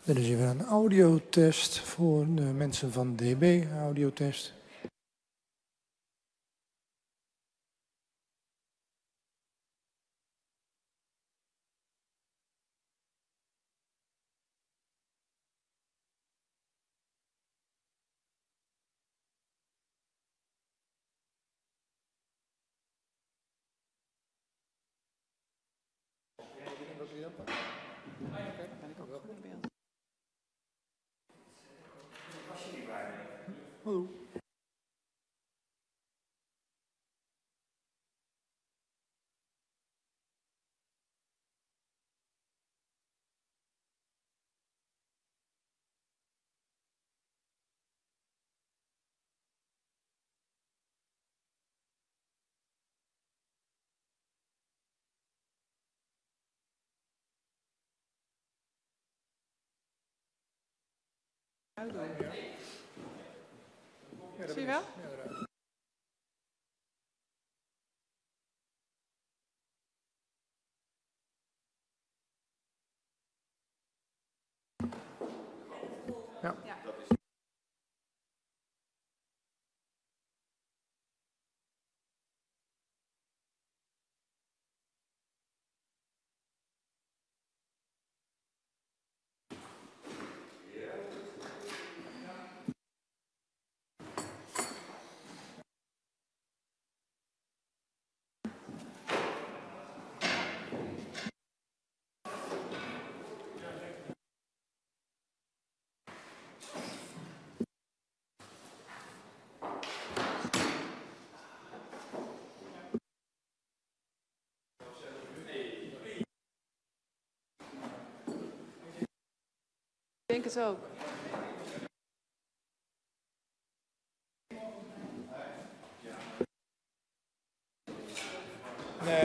Dit is even een audiotest voor de mensen van DB, audiotest. Hallo. Zie je wel? Ja. Ik denk het ook. Nee.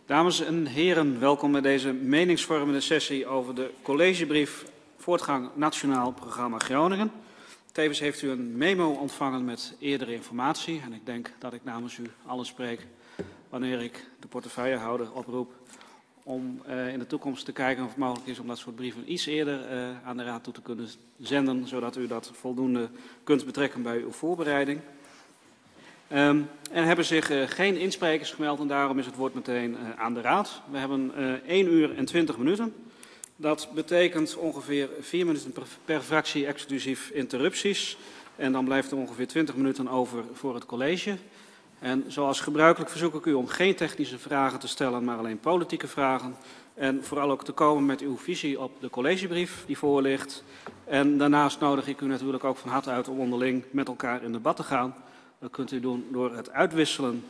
Dames en heren, welkom bij deze meningsvormende sessie over de collegebrief Voortgang Nationaal Programma Groningen. Tevens heeft u een memo ontvangen met eerdere informatie en ik denk dat ik namens u allen spreek wanneer ik de portefeuillehouder oproep om in de toekomst te kijken of het mogelijk is om dat soort brieven iets eerder aan de Raad toe te kunnen zenden, zodat u dat voldoende kunt betrekken bij uw voorbereiding. Er hebben zich geen insprekers gemeld en daarom is het woord meteen aan de Raad. We hebben 1 uur en 20 minuten. Dat betekent ongeveer 4 minuten per fractie exclusief interrupties. En dan blijft er ongeveer 20 minuten over voor het college. En zoals gebruikelijk verzoek ik u om geen technische vragen te stellen, maar alleen politieke vragen. En vooral ook te komen met uw visie op de collegebrief die voor ligt. En daarnaast nodig ik u natuurlijk ook van harte uit om onderling met elkaar in debat te gaan. Dat kunt u doen door het uitwisselen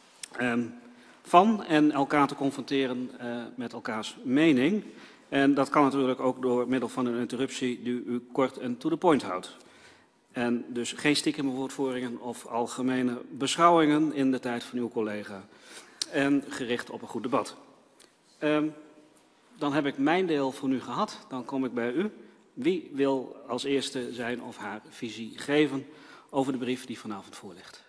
van en elkaar te confronteren met elkaars mening. En dat kan natuurlijk ook door middel van een interruptie die u kort en to the point houdt. En dus geen stiekeme woordvoeringen of algemene beschouwingen in de tijd van uw collega. En gericht op een goed debat. Dan heb ik mijn deel voor nu gehad. Dan kom ik bij u. Wie wil als eerste zijn of haar visie geven over de brief die vanavond voor ligt?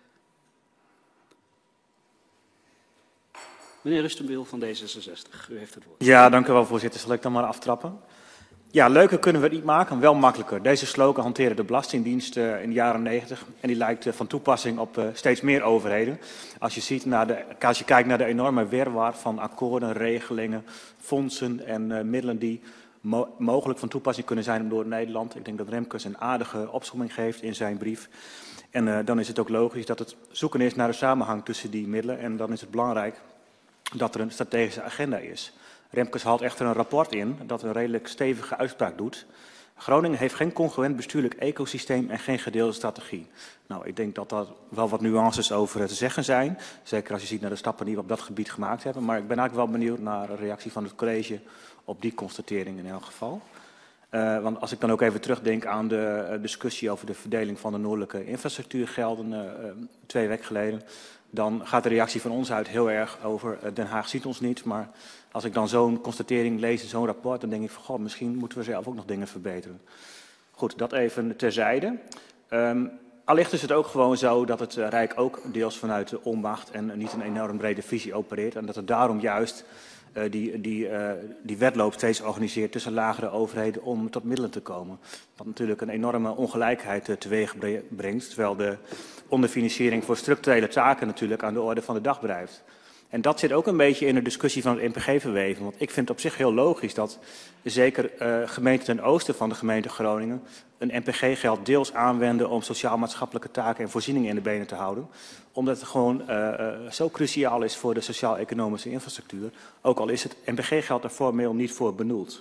Meneer Rustenbiel van D66, u heeft het woord. Ja, dank u wel, voorzitter. Zal ik dan maar aftrappen? Ja, leuker kunnen we het niet maken, wel makkelijker. Deze slogan hanteerde de Belastingdienst in de jaren 90 en die lijkt van toepassing op steeds meer overheden. Als je kijkt naar de enorme wirwar van akkoorden, regelingen, fondsen en middelen die mogelijk van toepassing kunnen zijn door Nederland. Ik denk dat Remkes een aardige opsomming geeft in zijn brief. En dan is het ook logisch dat het zoeken is naar een samenhang tussen die middelen en dan is het belangrijk dat er een strategische agenda is. Remkes haalt echter een rapport in dat een redelijk stevige uitspraak doet. Groningen heeft geen congruent bestuurlijk ecosysteem en geen gedeelde strategie. Nou, ik denk dat daar wel wat nuances over te zeggen zijn. Zeker als je ziet naar de stappen die we op dat gebied gemaakt hebben. Maar ik ben eigenlijk wel benieuwd naar een reactie van het college op die constatering in elk geval. Want als ik dan ook even terugdenk aan de discussie over de verdeling van de noordelijke infrastructuurgelden 2 weken geleden, dan gaat de reactie van ons uit heel erg over Den Haag ziet ons niet. Maar als ik dan zo'n constatering lees in zo'n rapport, dan denk ik van goh, misschien moeten we zelf ook nog dingen verbeteren. Goed, dat even terzijde. Allicht is het ook gewoon zo dat het Rijk ook deels vanuit de onmacht en niet een enorm brede visie opereert. En dat het daarom juist die wedloop steeds organiseert tussen lagere overheden om tot middelen te komen. Wat natuurlijk een enorme ongelijkheid teweeg brengt, terwijl de onderfinanciering voor structurele taken natuurlijk aan de orde van de dag blijft. En dat zit ook een beetje in de discussie van het NPG verweven. Want ik vind het op zich heel logisch dat zeker gemeenten ten oosten van de gemeente Groningen een NPG-geld deels aanwenden om sociaal-maatschappelijke taken en voorzieningen in de benen te houden. Omdat het gewoon zo cruciaal is voor de sociaal-economische infrastructuur. Ook al is het NPG-geld er formeel niet voor benoemd.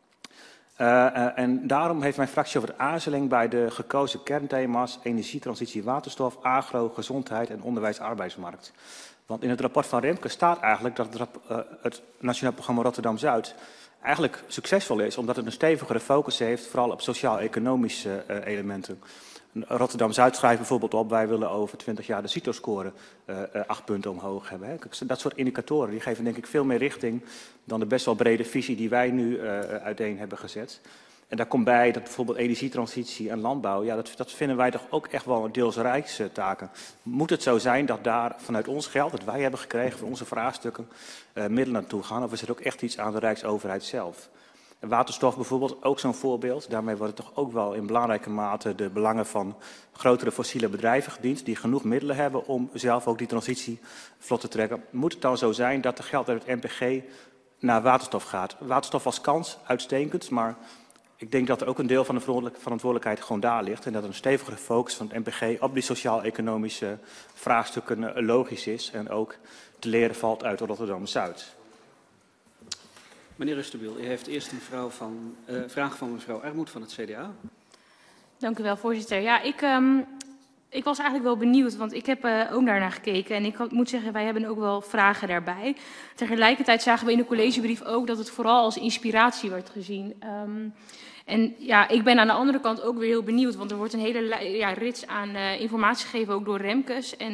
En daarom heeft mijn fractie over de aarzeling bij de gekozen kernthema's energietransitie, waterstof, agro, gezondheid en onderwijs-arbeidsmarkt. Want in het rapport van Remkes staat eigenlijk dat het Nationaal Programma Rotterdam-Zuid eigenlijk succesvol is, omdat het een stevigere focus heeft, vooral op sociaal-economische elementen. Rotterdam-Zuid schrijft bijvoorbeeld op, wij willen over 20 jaar de CITO-score 8 punten omhoog hebben. Hè. Dat soort indicatoren die geven denk ik veel meer richting dan de best wel brede visie die wij nu uiteen hebben gezet. En daar komt bij dat bijvoorbeeld energietransitie en landbouw, ja, dat vinden wij toch ook echt wel deels rijkstaken. Moet het zo zijn dat daar vanuit ons geld, dat wij hebben gekregen voor onze vraagstukken, middelen naartoe gaan? Of is het ook echt iets aan de Rijksoverheid zelf? Waterstof bijvoorbeeld, ook zo'n voorbeeld. Daarmee worden toch ook wel in belangrijke mate de belangen van grotere fossiele bedrijven gediend, die genoeg middelen hebben om zelf ook die transitie vlot te trekken. Moet het dan zo zijn dat er geld uit het NPG naar waterstof gaat? Waterstof als kans, uitstekend, maar ik denk dat er ook een deel van de verantwoordelijkheid gewoon daar ligt. En dat een stevigere focus van het NPG op die sociaal-economische vraagstukken logisch is. En ook te leren valt uit Rotterdam-Zuid. Meneer Rustenbiel, u heeft eerst een vraag van mevrouw Ermoet van het CDA. Dank u wel, voorzitter. Ja, ik was eigenlijk wel benieuwd, want ik heb ook daarnaar gekeken. En ik moet zeggen, wij hebben ook wel vragen daarbij. Tegelijkertijd zagen we in de collegebrief ook dat het vooral als inspiratie werd gezien. En ja, ik ben aan de andere kant ook weer heel benieuwd, want er wordt een hele rits aan informatie gegeven, ook door Remkes. En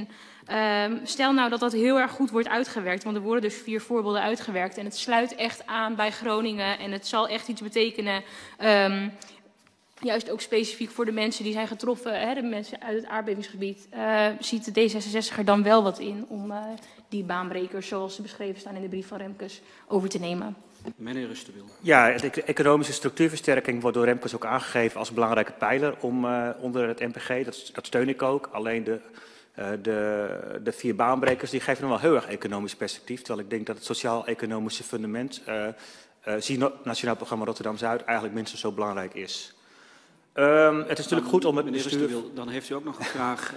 Stel nou dat dat heel erg goed wordt uitgewerkt, want er worden dus 4 voorbeelden uitgewerkt en het sluit echt aan bij Groningen en het zal echt iets betekenen, juist ook specifiek voor de mensen die zijn getroffen, hè, de mensen uit het aardbevingsgebied, ziet de D66er dan wel wat in om die baanbrekers, zoals ze beschreven staan in de brief van Remkes, over te nemen? Meneer Rustenwil. Ja, de economische structuurversterking wordt door Remkes ook aangegeven als belangrijke pijler onder het NPG. Dat steun ik ook. Alleen de 4 baanbrekers die geven nog wel heel erg economisch perspectief. Terwijl ik denk dat het sociaal-economische fundament, Nationaal Programma Rotterdam-Zuid, eigenlijk minstens zo belangrijk is. Het is natuurlijk goed om het Meneer bestuur... Rustenwil, dan heeft u ook nog een vraag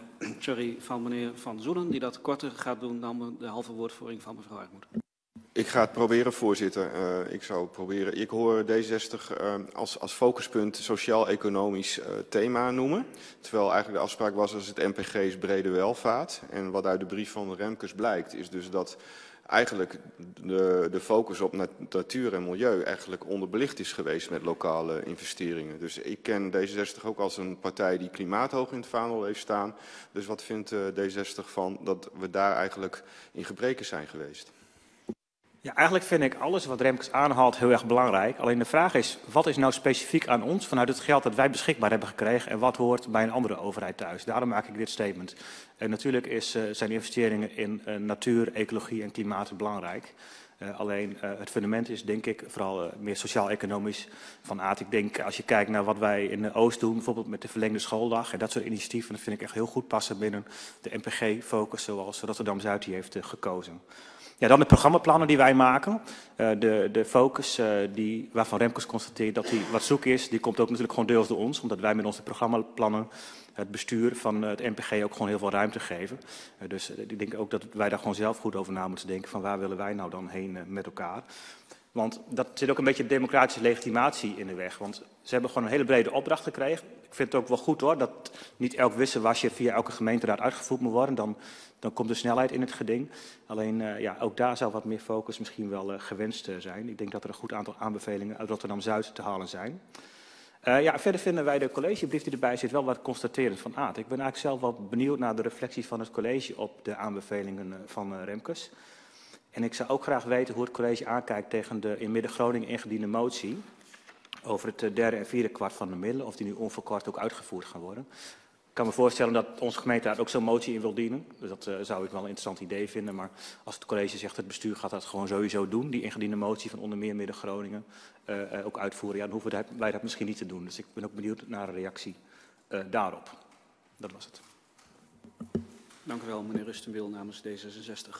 van meneer Van Zoelen, die dat korter gaat doen dan de halve woordvoering van mevrouw Uitmoed. Ik ga het proberen, voorzitter. Ik hoor D66 als focuspunt sociaal-economisch thema noemen. Terwijl eigenlijk de afspraak was als het NPG is brede welvaart. En wat uit de brief van Remkes blijkt is dus dat eigenlijk de focus op natuur en milieu eigenlijk onderbelicht is geweest met lokale investeringen. Dus ik ken D66 ook als een partij die klimaat hoog in het vaandel heeft staan. Dus wat vindt D66 van dat we daar eigenlijk in gebreken zijn geweest? Ja, eigenlijk vind ik alles wat Remkes aanhaalt heel erg belangrijk. Alleen de vraag is, wat is nou specifiek aan ons vanuit het geld dat wij beschikbaar hebben gekregen en wat hoort bij een andere overheid thuis? Daarom maak ik dit statement. En natuurlijk zijn investeringen in natuur, ecologie en klimaat belangrijk. Alleen het fundament is denk ik vooral meer sociaal-economisch van aard. Ik denk als je kijkt naar wat wij in de Oost doen, bijvoorbeeld met de verlengde schooldag en dat soort initiatieven, dat vind ik echt heel goed passen binnen de NPG-focus zoals Rotterdam-Zuid die heeft gekozen. Ja, dan de programmaplannen die wij maken. De focus waarvan Remkes constateert dat die wat zoek is, die komt ook natuurlijk gewoon deels door ons. Omdat wij met onze programmaplannen het bestuur van het NPG ook gewoon heel veel ruimte geven. Dus ik denk ook dat wij daar gewoon zelf goed over na moeten denken van waar willen wij nou dan heen met elkaar. Want dat zit ook een beetje democratische legitimatie in de weg. Want ze hebben gewoon een hele brede opdracht gekregen. Ik vind het ook wel goed hoor, dat niet elk wisselwasje via elke gemeenteraad uitgevoerd moet worden. Dan komt de snelheid in het geding. Alleen ja, ook daar zou wat meer focus misschien wel gewenst zijn. Ik denk dat er een goed aantal aanbevelingen uit Rotterdam-Zuid te halen zijn. Ja, verder vinden wij de collegebrief die erbij zit wel wat constaterend van aard. Ik ben eigenlijk zelf wel benieuwd naar de reflecties van het college op de aanbevelingen van Remkes. En ik zou ook graag weten hoe het college aankijkt tegen de in Midden-Groningen ingediende motie over het derde en vierde kwart van de middelen, of die nu onverkort ook uitgevoerd gaan worden. Ik kan me voorstellen dat onze gemeenteraad ook zo'n motie in wil dienen. Dus dat zou ik wel een interessant idee vinden. Maar als het college zegt het bestuur gaat dat gewoon sowieso doen, die ingediende motie van onder meer Midden-Groningen ook uitvoeren, ja, dan hoeven wij dat misschien niet te doen. Dus ik ben ook benieuwd naar een reactie daarop. Dat was het. Dank u wel, meneer Rustenwil namens D66.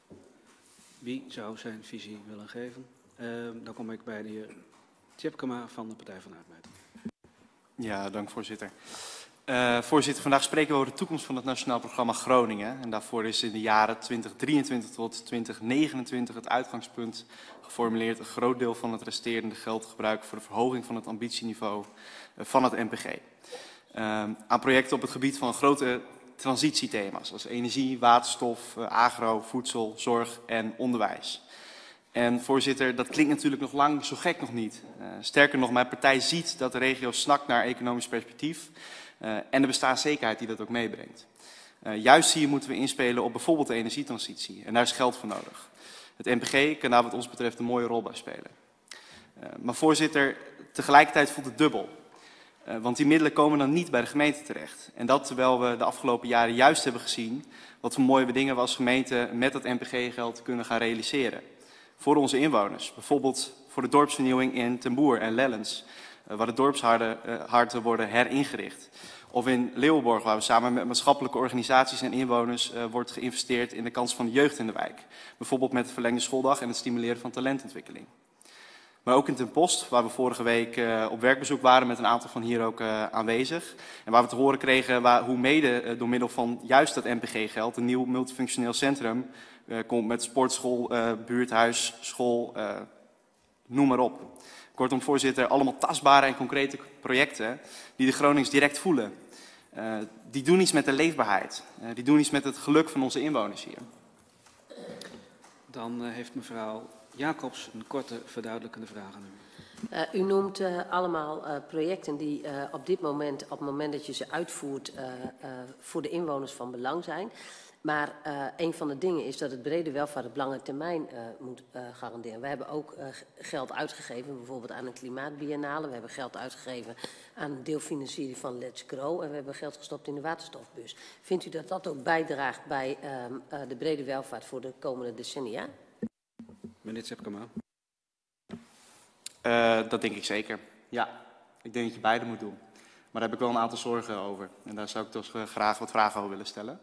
Wie zou zijn visie willen geven? Dan kom ik bij de heer Tjepkema van de Partij van de Arbeid. Ja, dank voorzitter. Voorzitter, vandaag spreken we over de toekomst van het Nationaal Programma Groningen. En daarvoor is in de jaren 2023 tot 2029 het uitgangspunt geformuleerd een groot deel van het resterende geld te gebruiken voor de verhoging van het ambitieniveau van het NPG. Aan projecten op het gebied van grote transitiethema's als energie, waterstof, agro, voedsel, zorg en onderwijs. En voorzitter, dat klinkt natuurlijk nog lang zo gek nog niet. Sterker nog, mijn partij ziet dat de regio snakt naar economisch perspectief en de bestaanszekerheid die dat ook meebrengt. Juist hier moeten we inspelen op bijvoorbeeld de energietransitie en daar is geld voor nodig. Het NPG kan daar wat ons betreft een mooie rol bij spelen. Maar voorzitter, tegelijkertijd voelt het dubbel. Want die middelen komen dan niet bij de gemeente terecht. En dat terwijl we de afgelopen jaren juist hebben gezien wat voor mooie dingen we als gemeente met dat NPG-geld kunnen gaan realiseren. Voor onze inwoners. Bijvoorbeeld voor de dorpsvernieuwing in Ten Boer en Lellens, waar de dorpsharten worden heringericht. Of in Leeuwenborg, waar we samen met maatschappelijke organisaties en inwoners wordt geïnvesteerd in de kans van de jeugd in de wijk. Bijvoorbeeld met de verlengde schooldag en het stimuleren van talentontwikkeling. Maar ook in Ten Post, waar we vorige week op werkbezoek waren met een aantal van hier ook aanwezig. En waar we te horen kregen hoe mede door middel van juist dat NPG-geld een nieuw multifunctioneel centrum komt met sportschool, buurthuis, school, noem maar op. Kortom, voorzitter, allemaal tastbare en concrete projecten die de Groningers direct voelen. Die doen iets met de leefbaarheid. Die doen iets met het geluk van onze inwoners hier. Dan heeft mevrouw Jacobs een korte verduidelijkende vraag aan u. U noemt allemaal projecten die op dit moment, op het moment dat je ze uitvoert, voor de inwoners van belang zijn. Maar een van de dingen is dat het brede welvaart op lange termijn moet garanderen. We hebben ook geld uitgegeven, bijvoorbeeld aan een klimaatbiennale. We hebben geld uitgegeven aan een deelfinanciering van Let's Grow. En we hebben geld gestopt in de waterstofbus. Vindt u dat dat ook bijdraagt bij de brede welvaart voor de komende decennia? Meneer Tjepkema. Dat denk ik zeker. Ja, ik denk dat je beide moet doen. Maar daar heb ik wel een aantal zorgen over. En daar zou ik dus graag wat vragen over willen stellen.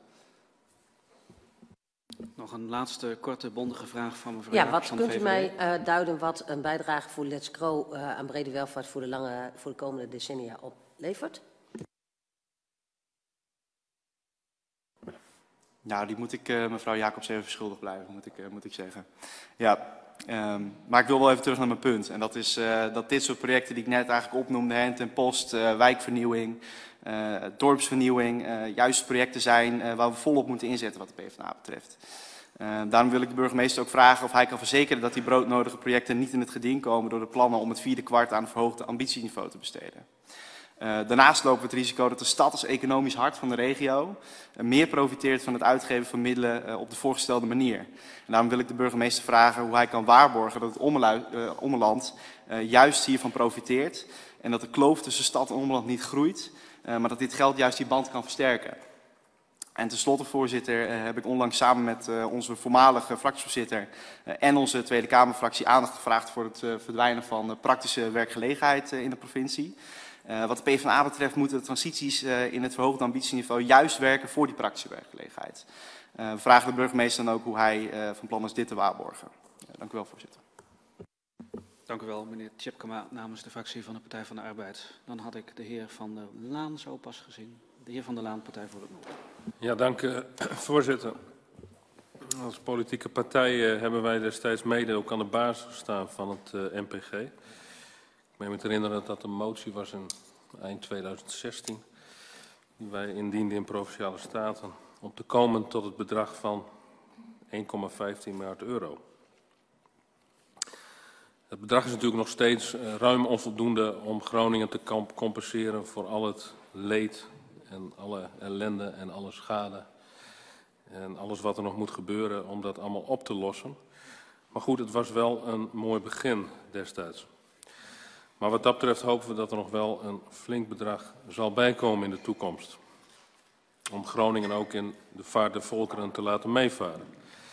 Nog een laatste korte bondige vraag van mevrouw Ja, Jacobs wat van de kunt u VVD. mij duiden wat een bijdrage voor Let's Grow aan brede welvaart voor de komende decennia oplevert? Nou, die moet ik mevrouw Jacobs even schuldig blijven, moet ik zeggen. Ja, maar ik wil wel even terug naar mijn punt. En dat is dat dit soort projecten die ik net eigenlijk opnoemde, Hen ten Post, wijkvernieuwing, dorpsvernieuwing, juist projecten zijn waar we volop moeten inzetten wat de PvdA betreft. Daarom wil ik de burgemeester ook vragen of hij kan verzekeren dat die broodnodige projecten niet in het geding komen door de plannen om het 4e kwart aan een verhoogde ambitieniveau te besteden. Daarnaast lopen we het risico dat de stad als economisch hart van de regio meer profiteert van het uitgeven van middelen op de voorgestelde manier. En daarom wil ik de burgemeester vragen hoe hij kan waarborgen dat het ommeland juist hiervan profiteert en dat de kloof tussen stad en ommeland niet groeit, maar dat dit geld juist die band kan versterken. En tenslotte, voorzitter, heb ik onlangs samen met onze voormalige fractievoorzitter en onze Tweede Kamerfractie aandacht gevraagd voor het verdwijnen van praktische werkgelegenheid in de provincie. Wat de PvdA betreft moeten de transities in het verhoogde ambitieniveau juist werken voor die praktische werkgelegenheid. We vragen de burgemeester dan ook hoe hij van plan is dit te waarborgen. Dank u wel, voorzitter. Dank u wel, meneer Tjepkema, namens de fractie van de Partij van de Arbeid. Dan had ik de heer Van der Laan zo pas gezien. De heer Van der Laan, Partij voor het Noord. Ja, dank voorzitter. Als politieke partij hebben wij destijds mede ook aan de basis gestaan van het NPG. Ik meen me te herinneren dat dat een motie was in eind 2016, die wij indienden in Provinciale Staten, om te komen tot het bedrag van 1,15 miljard euro. Het bedrag is natuurlijk nog steeds ruim onvoldoende om Groningen te compenseren voor al het leed en alle ellende en alle schade en alles wat er nog moet gebeuren om dat allemaal op te lossen. Maar goed, het was wel een mooi begin destijds. Maar wat dat betreft hopen we dat er nog wel een flink bedrag zal bijkomen in de toekomst. Om Groningen ook in de vaart der volkeren te laten meevaren.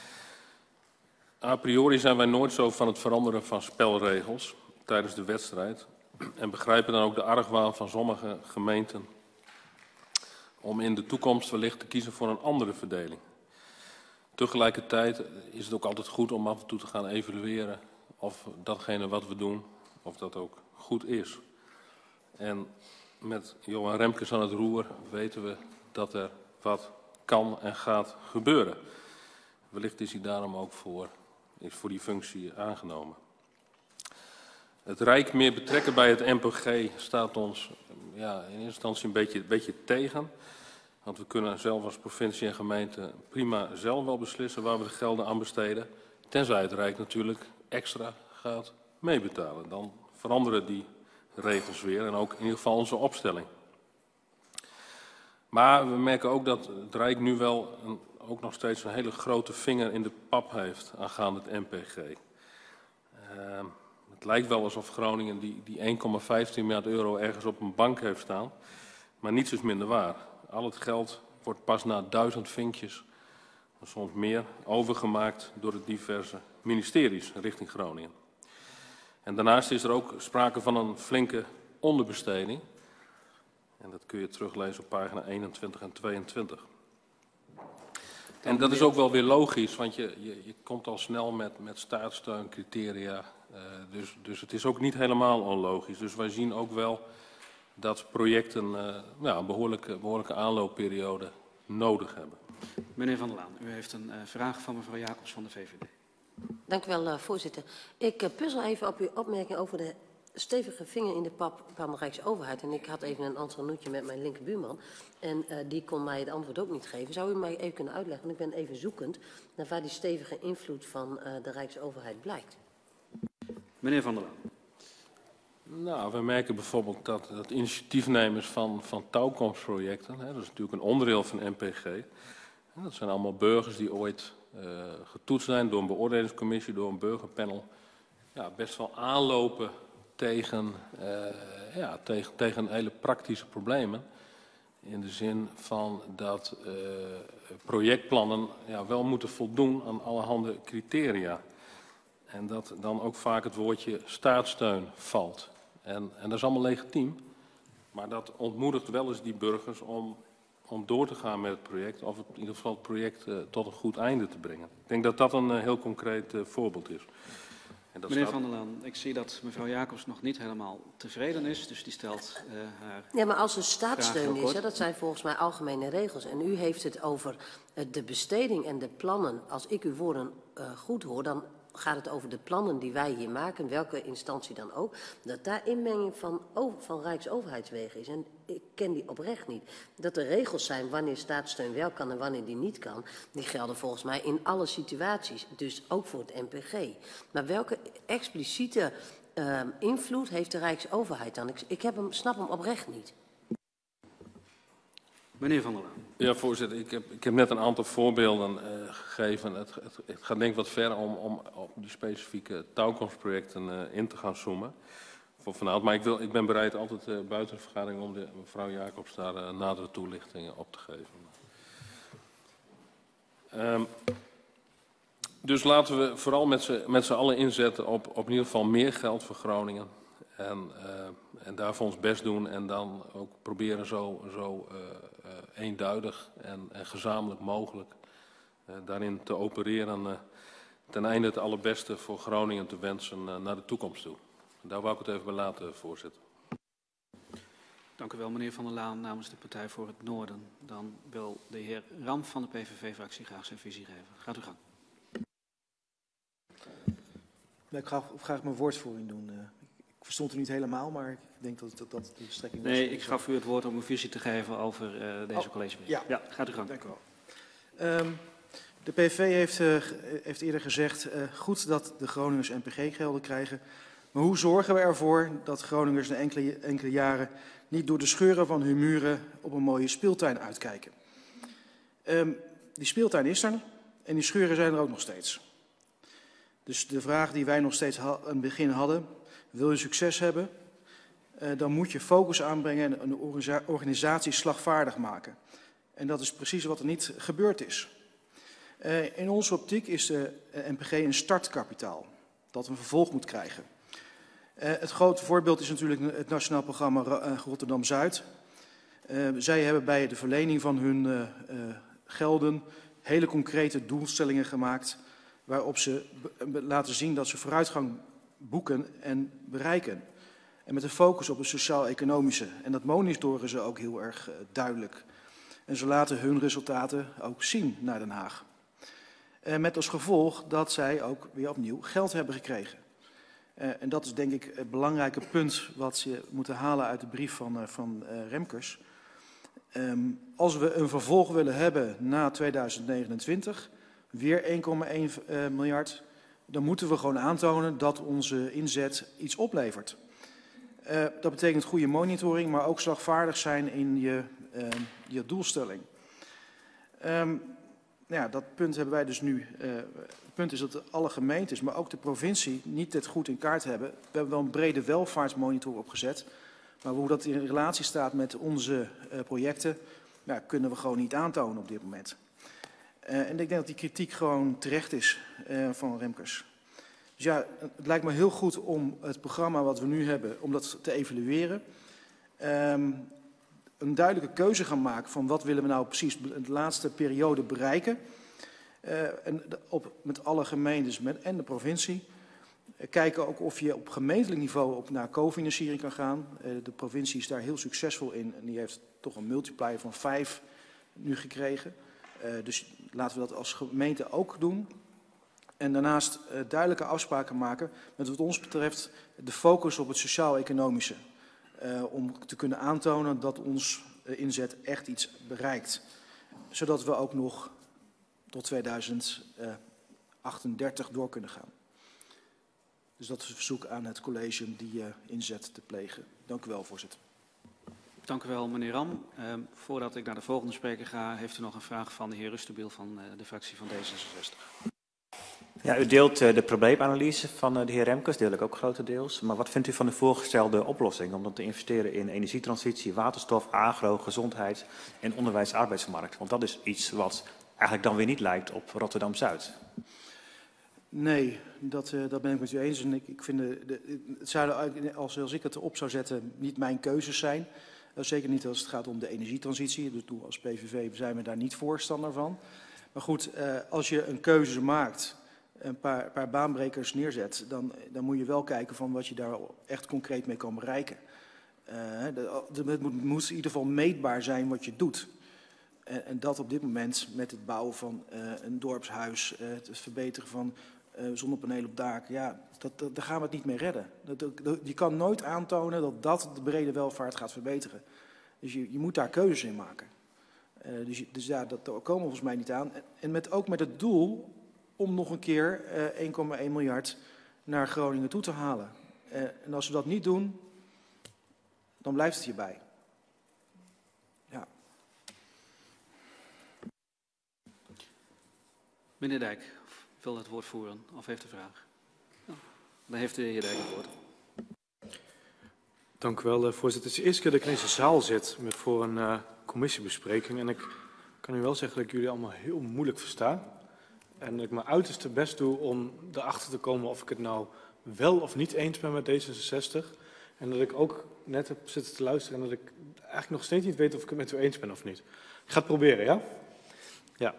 A priori zijn wij nooit zo van het veranderen van spelregels tijdens de wedstrijd. En begrijpen dan ook de argwaan van sommige gemeenten om in de toekomst wellicht te kiezen voor een andere verdeling. Tegelijkertijd is het ook altijd goed om af en toe te gaan evalueren of datgene wat we doen, of dat ook goed is. En met Johan Remkes aan het roer weten we dat er wat kan en gaat gebeuren. Wellicht is hij daarom ook voor die functie aangenomen. Het Rijk meer betrekken bij het NPG staat ons in eerste instantie een beetje tegen. Want we kunnen zelf als provincie en gemeente prima zelf wel beslissen waar we de gelden aan besteden. Tenzij het Rijk natuurlijk extra gaat meebetalen. Dan veranderen die regels weer en ook in ieder geval onze opstelling. Maar we merken ook dat het Rijk nu wel ook nog steeds een hele grote vinger in de pap heeft aangaande het NPG. Het lijkt wel alsof Groningen die 1,15 miljard euro ergens op een bank heeft staan. Maar niets is minder waar. Al het geld wordt pas na 1000 vinkjes, soms meer, overgemaakt door de diverse ministeries richting Groningen. En daarnaast is er ook sprake van een flinke onderbesteding. En dat kun je teruglezen op pagina 21 en 22. En dat is ook wel weer logisch, want je komt al snel met staatssteuncriteria. Dus het is ook niet helemaal onlogisch. Dus wij zien ook wel dat projecten een behoorlijke aanloopperiode nodig hebben. Meneer Van der Laan, u heeft een vraag van mevrouw Jacobs van de VVD. Dank u wel, voorzitter. Ik puzzel even op uw opmerking over de stevige vinger in de pap van de Rijksoverheid. En ik had even een entrenoetje met mijn linkerbuurman. En die kon mij het antwoord ook niet geven. Zou u mij even kunnen uitleggen, want ik ben even zoekend naar waar die stevige invloed van de Rijksoverheid blijkt. Meneer Van der Laan. Nou, we merken bijvoorbeeld dat initiatiefnemers van touwkomstprojecten, dat is natuurlijk een onderdeel van NPG, Dat zijn allemaal burgers die ooit getoetst zijn door een beoordelingscommissie, door een burgerpanel. Ja, best wel aanlopen tegen hele praktische problemen. In de zin van dat projectplannen wel moeten voldoen aan allerhande criteria. En dat dan ook vaak het woordje staatssteun valt. En dat is allemaal legitiem. Maar dat ontmoedigt wel eens die burgers om door te gaan met het project. Of in ieder geval het project tot een goed einde te brengen. Ik denk dat dat een heel concreet voorbeeld is. En dat Meneer Van der Laan, ik zie dat mevrouw Jacobs nog niet helemaal tevreden is. Dus die stelt haar... Ja, maar als er staatssteun heel is, kort. hè, dat zijn volgens mij algemene regels. En u heeft het over de besteding en de plannen. Als ik uw woorden goed hoor, dan gaat het over de plannen die wij hier maken, welke instantie dan ook, dat daar inmenging van Rijksoverheidswegen is. En ik ken die oprecht niet. Dat er regels zijn wanneer staatssteun wel kan en wanneer die niet kan, die gelden volgens mij in alle situaties. Dus ook voor het NPG. Maar welke expliciete invloed heeft de Rijksoverheid dan? Ik snap hem oprecht niet. Meneer Van der Laan. Ja, voorzitter. Ik heb net een aantal voorbeelden gegeven. Het gaat denk ik wat ver om op die specifieke touwkomstprojecten in te gaan zoomen. Voor vanavond. Maar ik ben bereid altijd buiten de vergadering om mevrouw Jacobs daar nadere toelichtingen op te geven. Dus laten we vooral met z'n allen inzetten op in ieder geval meer geld voor Groningen. En daarvoor ons best doen en dan ook proberen zo eenduidig en gezamenlijk mogelijk daarin te opereren. Ten einde het allerbeste voor Groningen te wensen naar de toekomst toe. Daar wou ik het even bij laten, voorzitter. Dank u wel, meneer Van der Laan, namens de Partij voor het Noorden. Dan wil de heer Ram van de PVV-fractie graag zijn visie geven. Gaat u gang. Ik ga graag mijn woordvoering doen. Ik verstond het niet helemaal, maar ik denk dat de strekking was. Nee, ik gaf u het woord om uw visie te geven over deze collegebrief. Ja, gaat u gang. Dank u wel. De PVV heeft eerder gezegd, goed dat de Groningers NPG-gelden krijgen. Maar hoe zorgen we ervoor dat Groningers na enkele jaren niet door de scheuren van hun muren op een mooie speeltuin uitkijken? Die speeltuin is er en die scheuren zijn er ook nog steeds. Dus de vraag die wij nog steeds aan het begin hadden, wil je succes hebben, dan moet je focus aanbrengen en een organisatie slagvaardig maken. En dat is precies wat er niet gebeurd is. In onze optiek is de NPG een startkapitaal dat een vervolg moet krijgen. Het grote voorbeeld is natuurlijk het Nationaal Programma Rotterdam-Zuid. Zij hebben bij de verlening van hun gelden hele concrete doelstellingen gemaakt, waarop ze laten zien dat ze vooruitgang boeken en bereiken. En met een focus op het sociaal-economische. En dat monitoren ze ook heel erg duidelijk. En ze laten hun resultaten ook zien naar Den Haag. Met als gevolg dat zij ook weer opnieuw geld hebben gekregen. En dat is denk ik het belangrijke punt wat ze moeten halen uit de brief van Remkes. Als we een vervolg willen hebben na 2029, weer 1,1 miljard, dan moeten we gewoon aantonen dat onze inzet iets oplevert. Dat betekent goede monitoring, maar ook slagvaardig zijn in je doelstelling. Ja, dat punt hebben wij dus nu. Het punt is dat alle gemeentes, maar ook de provincie, niet dit goed in kaart hebben. We hebben wel een brede welvaartsmonitor opgezet. Maar hoe dat in relatie staat met onze projecten, kunnen we gewoon niet aantonen op dit moment. En ik denk dat die kritiek gewoon terecht is van Remkes. Dus ja, het lijkt me heel goed om het programma wat we nu hebben, om dat te evalueren. Een duidelijke keuze gaan maken van wat willen we nou precies in de laatste periode bereiken. Met alle gemeentes en de provincie. Kijken ook of je op gemeentelijk niveau naar cofinanciering kan gaan. De provincie is daar heel succesvol in en die heeft toch een multiplier van 5 nu gekregen. Dus laten we dat als gemeente ook doen. En daarnaast duidelijke afspraken maken met wat ons betreft de focus op het sociaal-economische. Om te kunnen aantonen dat ons inzet echt iets bereikt. Zodat we ook nog tot 2038 door kunnen gaan. Dus dat is een verzoek aan het college om die inzet te plegen. Dank u wel, voorzitter. Dank u wel, meneer Ram. Voordat ik naar de volgende spreker ga, heeft u nog een vraag van de heer Rustenbiel van de fractie van D66. Ja, u deelt de probleemanalyse van de heer Remkes, deel ik ook grotendeels. Maar wat vindt u van de voorgestelde oplossing om dan te investeren in energietransitie, waterstof, agro, gezondheid en onderwijs-arbeidsmarkt? Want dat is iets wat eigenlijk dan weer niet lijkt op Rotterdam-Zuid. Nee, dat ben ik met u eens. En ik vind het zouden, als ik het op zou zetten, niet mijn keuzes zijn. Zeker niet als het gaat om de energietransitie. Dus als PVV zijn we daar niet voorstander van. Maar goed, als je een keuze maakt, een paar baanbrekers neerzet, dan moet je wel kijken van wat je daar echt concreet mee kan bereiken. Het moet in ieder geval meetbaar zijn wat je doet. En dat op dit moment met het bouwen van een dorpshuis, het verbeteren van zonnepanelen op daken, ja, daar gaan we het niet mee redden. Je kan nooit aantonen dat dat de brede welvaart gaat verbeteren. Dus je moet daar keuzes in maken. Dus ja, daar komen we volgens mij niet aan. En ook met het doel om nog een keer 1,1 miljard naar Groningen toe te halen. En als we dat niet doen, dan blijft het hierbij. Ja. Meneer Dijk, wil het woord voeren of heeft u een vraag? Dan heeft de heer Dijk het woord. Dank u wel, voorzitter. Het is de eerste keer dat ik in deze zaal zit voor een commissiebespreking. En ik kan u wel zeggen dat ik jullie allemaal heel moeilijk versta. En dat ik mijn uiterste best doe om erachter te komen of ik het nou wel of niet eens ben met D66. En dat ik ook net heb zitten te luisteren en dat ik eigenlijk nog steeds niet weet of ik het met u eens ben of niet. Ik ga het proberen, ja? Ja.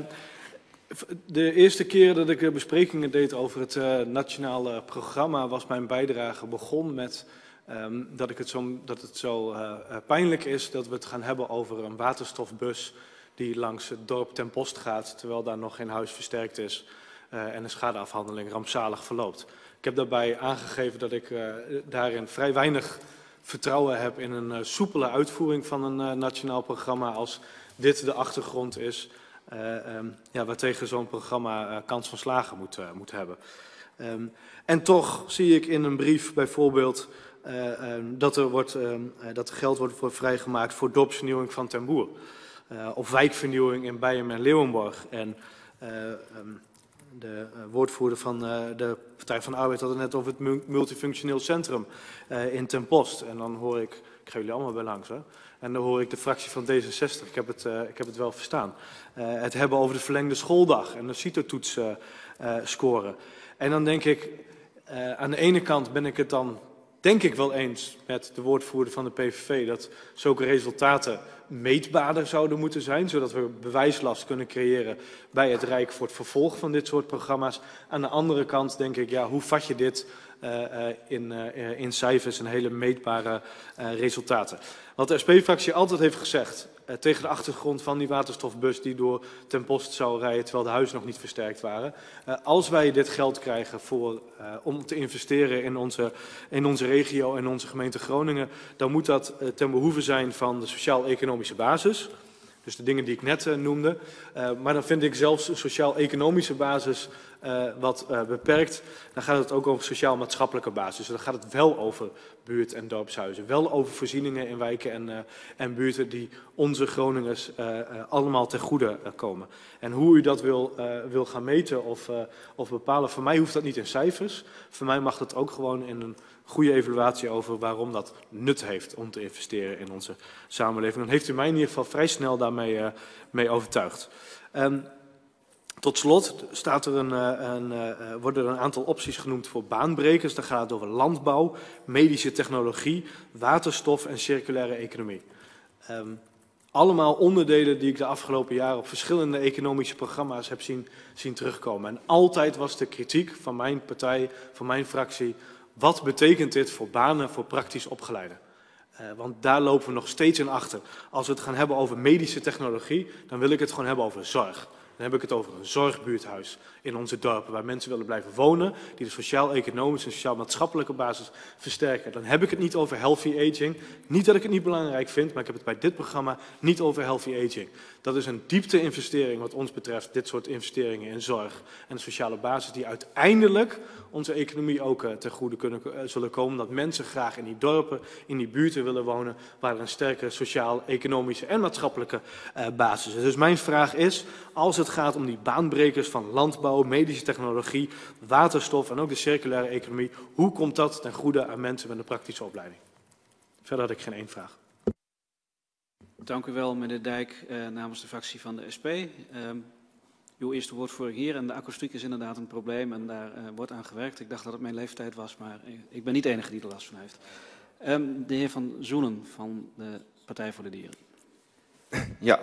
De eerste keer dat ik besprekingen deed over het nationale programma was mijn bijdrage begon met dat het zo pijnlijk is dat we het gaan hebben over een waterstofbus die langs het dorp Ten Post gaat, terwijl daar nog geen huis versterkt is en de schadeafhandeling rampzalig verloopt. Ik heb daarbij aangegeven dat ik daarin vrij weinig vertrouwen heb in een soepele uitvoering van een nationaal programma als dit de achtergrond is. Waartegen zo'n programma kans van slagen moet hebben. En toch zie ik in een brief bijvoorbeeld dat er geld wordt vrijgemaakt voor dorpsvernieuwing van Ten Boer. Of wijkvernieuwing in Beijem en Leeuwenborg. En de woordvoerder van de Partij van de Arbeid had het net over het multifunctioneel centrum in Ten Post. En dan hoor ik ga jullie allemaal bij langs hoor. En dan hoor ik de fractie van D66, ik heb het wel verstaan, het hebben over de verlengde schooldag en de CITO-toets scoren. En dan denk ik, aan de ene kant ben ik het dan denk ik wel eens met de woordvoerder van de PVV dat zulke resultaten meetbaarder zouden moeten zijn, zodat we bewijslast kunnen creëren bij het Rijk voor het vervolg van dit soort programma's. Aan de andere kant denk ik, ja, hoe vat je dit in cijfers en hele meetbare resultaten? Wat de SP-fractie altijd heeft gezegd, tegen de achtergrond van die waterstofbus die door Ten Post zou rijden terwijl de huizen nog niet versterkt waren. Als wij dit geld krijgen om te investeren in onze regio en onze gemeente Groningen, dan moet dat ten behoeve zijn van de sociaal-economische basis. Dus de dingen die ik net noemde. Maar dan vind ik zelfs een sociaal-economische basis wat beperkt. Dan gaat het ook over sociaal-maatschappelijke basis. Dan gaat het wel over buurt- en dorpshuizen. Wel over voorzieningen in wijken en buurten die onze Groningers allemaal ten goede komen. En hoe u dat wil gaan meten of bepalen, voor mij hoeft dat niet in cijfers. Voor mij mag dat ook gewoon in een goede evaluatie over waarom dat nut heeft om te investeren in onze samenleving. Dan heeft u mij in ieder geval vrij snel daarmee mee overtuigd. Tot slot worden er een aantal opties genoemd voor baanbrekers. Dan gaat het over landbouw, medische technologie, waterstof en circulaire economie. Allemaal onderdelen die ik de afgelopen jaren op verschillende economische programma's heb zien terugkomen. En altijd was de kritiek van mijn partij, van mijn fractie, wat betekent dit voor banen, voor praktisch opgeleiden? Want daar lopen we nog steeds in achter. Als we het gaan hebben over medische technologie, dan wil ik het gewoon hebben over zorg. Dan heb ik het over een zorgbuurthuis in onze dorpen waar mensen willen blijven wonen, die de sociaal-economische en sociaal-maatschappelijke basis versterken. Dan heb ik het niet over healthy aging. Niet dat ik het niet belangrijk vind, maar ik heb het bij dit programma niet over healthy aging. Dat is een diepte-investering wat ons betreft, dit soort investeringen in zorg en de sociale basis die uiteindelijk onze economie ook ten goede zullen komen. Dat mensen graag in die dorpen, in die buurten willen wonen waar er een sterke sociaal-economische en maatschappelijke basis is. Dus mijn vraag is, als het gaat om die baanbrekers van landbouw, medische technologie, waterstof en ook de circulaire economie, hoe komt dat ten goede aan mensen met een praktische opleiding? Verder had ik geen één vraag. Dank u wel, meneer Dijk, namens de fractie van de SP. Uw eerste woordvoering hier en de akoestiek is inderdaad een probleem en daar wordt aan gewerkt. Ik dacht dat het mijn leeftijd was, maar ik ben niet de enige die er last van heeft. De heer Van Zoenen van de Partij voor de Dieren. Ja,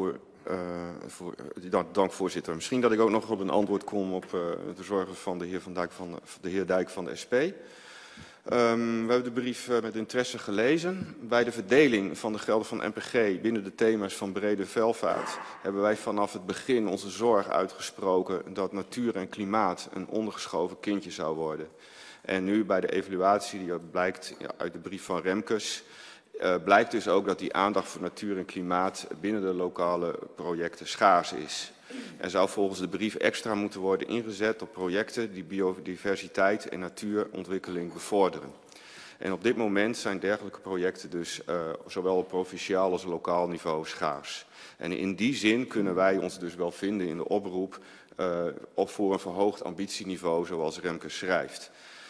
dank voorzitter. Misschien dat ik ook nog op een antwoord kom op de zorgen van de heer Dijk van de SP. We hebben de brief met interesse gelezen. Bij de verdeling van de gelden van NPG binnen de thema's van brede welvaart hebben wij vanaf het begin onze zorg uitgesproken dat natuur en klimaat een ondergeschoven kindje zou worden. En nu bij de evaluatie, die blijkt uit de brief van Remkes, blijkt dus ook dat die aandacht voor natuur en klimaat binnen de lokale projecten schaars is. Er zou volgens de brief extra moeten worden ingezet op projecten die biodiversiteit en natuurontwikkeling bevorderen. En op dit moment zijn dergelijke projecten dus zowel op provinciaal als lokaal niveau schaars. En in die zin kunnen wij ons dus wel vinden in de oproep voor een verhoogd ambitieniveau zoals Remkes schrijft.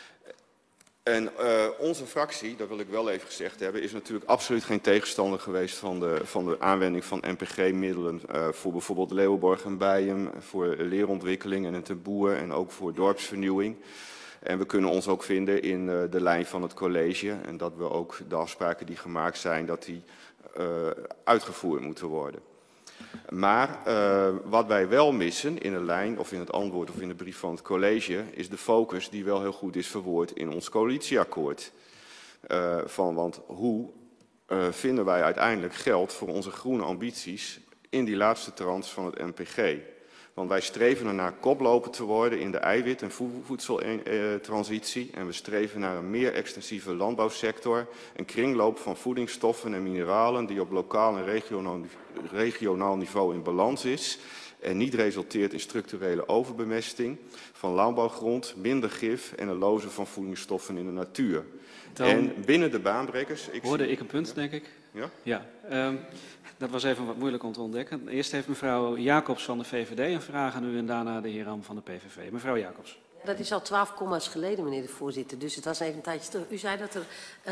En onze fractie, dat wil ik wel even gezegd hebben, is natuurlijk absoluut geen tegenstander geweest van de aanwending van NPG-middelen voor bijvoorbeeld Leeuwenborg en Bijen, voor leerontwikkeling en het ten boer en ook voor dorpsvernieuwing. En we kunnen ons ook vinden in de lijn van het college en dat we ook de afspraken die gemaakt zijn, dat die uitgevoerd moeten worden. Maar wat wij wel missen in de lijn of in het antwoord of in de brief van het college is de focus die wel heel goed is verwoord in ons coalitieakkoord. Want hoe vinden wij uiteindelijk geld voor onze groene ambities in die laatste trans van het NPG? Want wij streven ernaar koploper te worden in de eiwit- en voedseltransitie. En we streven naar een meer extensieve landbouwsector. Een kringloop van voedingsstoffen en mineralen die op lokaal en regionaal niveau in balans is. En niet resulteert in structurele overbemesting van landbouwgrond, minder gif en een lozen van voedingsstoffen in de natuur. En binnen de baanbrekers... Hoorde ik een punt, denk ik? Ja? Ja. Dat was even wat moeilijk om te ontdekken. Eerst heeft mevrouw Jacobs van de VVD een vraag aan u en daarna de heer Ram van de PVV. Mevrouw Jacobs. Dat is al 12 komma's geleden, meneer de voorzitter. Dus het was even een tijdje terug. U zei dat er...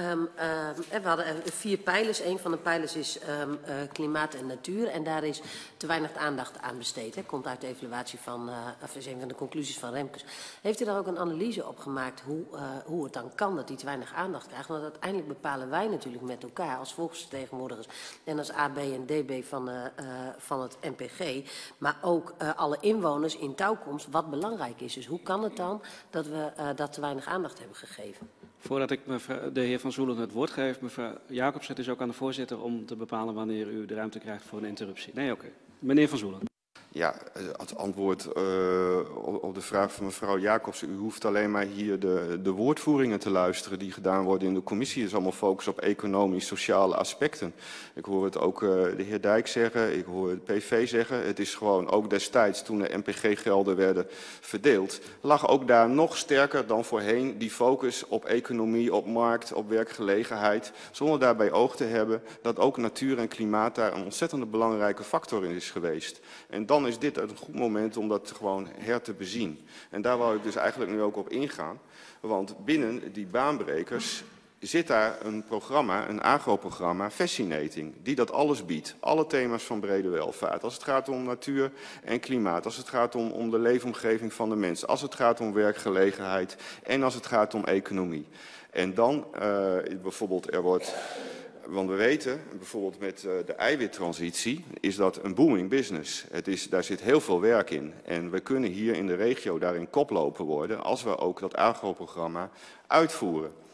we hadden 4 pijlers. Een van de pijlers is klimaat en natuur. En daar is te weinig aandacht aan besteed. Hè. Komt uit de evaluatie van... of is een van de conclusies van Remkes. Heeft u daar ook een analyse op gemaakt hoe het dan kan dat die te weinig aandacht krijgt? Want uiteindelijk bepalen wij natuurlijk met elkaar als volksvertegenwoordigers en als AB en DB van het NPG, maar ook alle inwoners in touwkomst wat belangrijk is. Dus hoe kan het dan dat we dat te weinig aandacht hebben gegeven? Voordat ik de heer Van Zoelen het woord geef, mevrouw Jacobs, het is ook aan de voorzitter om te bepalen wanneer u de ruimte krijgt voor een interruptie. Nee, oké. Meneer Van Zoelen. Ja, het antwoord op de vraag van mevrouw Jacobs. U hoeft alleen maar hier de woordvoeringen te luisteren die gedaan worden in de commissie. Het is allemaal focus op economisch-sociale aspecten. Ik hoor het ook de heer Dijk zeggen, ik hoor het PV zeggen. Het is gewoon ook destijds toen de NPG-gelden werden verdeeld, lag ook daar nog sterker dan voorheen die focus op economie, op markt, op werkgelegenheid. Zonder daarbij oog te hebben dat ook natuur en klimaat daar een ontzettend belangrijke factor in is geweest. En dan is dit een goed moment om dat gewoon her te bezien. En daar wou ik dus eigenlijk nu ook op ingaan. Want binnen die baanbrekers zit daar een programma, een agroprogramma, Fascinating, die dat alles biedt. Alle thema's van brede welvaart. Als het gaat om natuur en klimaat, als het gaat om de leefomgeving van de mensen, als het gaat om werkgelegenheid en als het gaat om economie. En dan bijvoorbeeld er wordt... Want we weten, bijvoorbeeld met de eiwittransitie, is dat een booming business. Daar zit heel veel werk in. En we kunnen hier in de regio daarin koploper worden als we ook dat agroprogramma uitvoeren.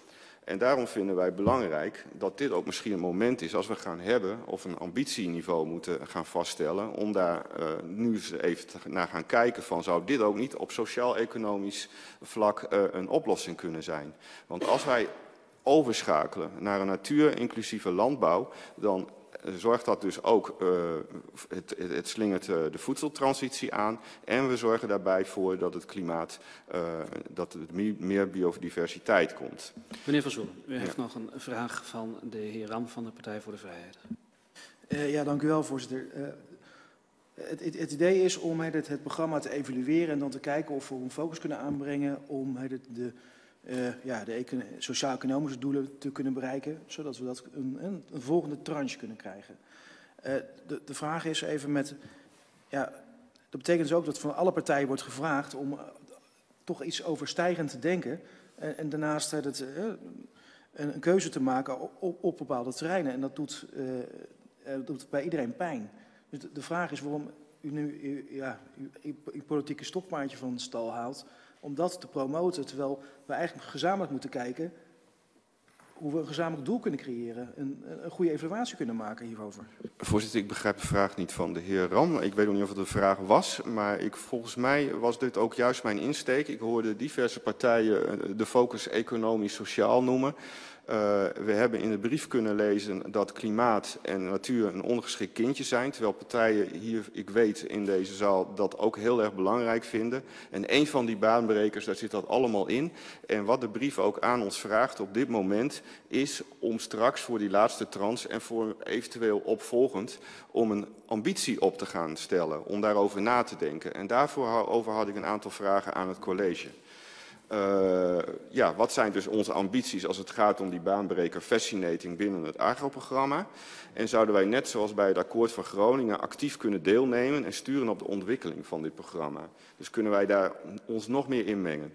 En daarom vinden wij belangrijk dat dit ook misschien een moment is als we gaan hebben of een ambitieniveau moeten gaan vaststellen. Om daar nu eens even naar gaan kijken van zou dit ook niet op sociaal-economisch vlak een oplossing kunnen zijn. Want als wij overschakelen naar een natuur-inclusieve landbouw, dan zorgt dat dus ook, het slingert de voedseltransitie aan en we zorgen daarbij voor dat het klimaat, dat er meer biodiversiteit komt. Meneer Van Zoelen, u heeft nog een vraag van de heer Ram van de Partij voor de Vrijheid. Ja, dank u wel, voorzitter. Het idee is om het programma te evalueren en dan te kijken of we een focus kunnen aanbrengen om de sociaal-economische doelen te kunnen bereiken, zodat we dat een volgende tranche kunnen krijgen. De vraag is even dat betekent dus ook dat van alle partijen wordt gevraagd om toch iets overstijgend te denken en daarnaast een keuze te maken op bepaalde terreinen. En dat doet bij iedereen pijn. Dus de vraag is waarom u nu uw politieke stokpaardje van de stal haalt om dat te promoten, terwijl we eigenlijk gezamenlijk moeten kijken hoe we een gezamenlijk doel kunnen creëren, een goede evaluatie kunnen maken hierover. Voorzitter, ik begrijp de vraag niet van de heer Ram. Ik weet ook niet of het een vraag was, maar volgens mij was dit ook juist mijn insteek. Ik hoorde diverse partijen de focus economisch-sociaal noemen. We hebben in de brief kunnen lezen dat klimaat en natuur een ondergeschikt kindje zijn. Terwijl partijen hier, ik weet in deze zaal, dat ook heel erg belangrijk vinden. En een van die baanbrekers, daar zit dat allemaal in. En wat de brief ook aan ons vraagt op dit moment, is om straks voor die laatste trans en voor eventueel opvolgend, om een ambitie op te gaan stellen. Om daarover na te denken. En daarover had ik een aantal vragen aan het college. Wat zijn dus onze ambities als het gaat om die baanbreker Fascinating binnen het agroprogramma? En zouden wij net zoals bij het akkoord van Groningen actief kunnen deelnemen en sturen op de ontwikkeling van dit programma? Dus kunnen wij daar ons nog meer inmengen?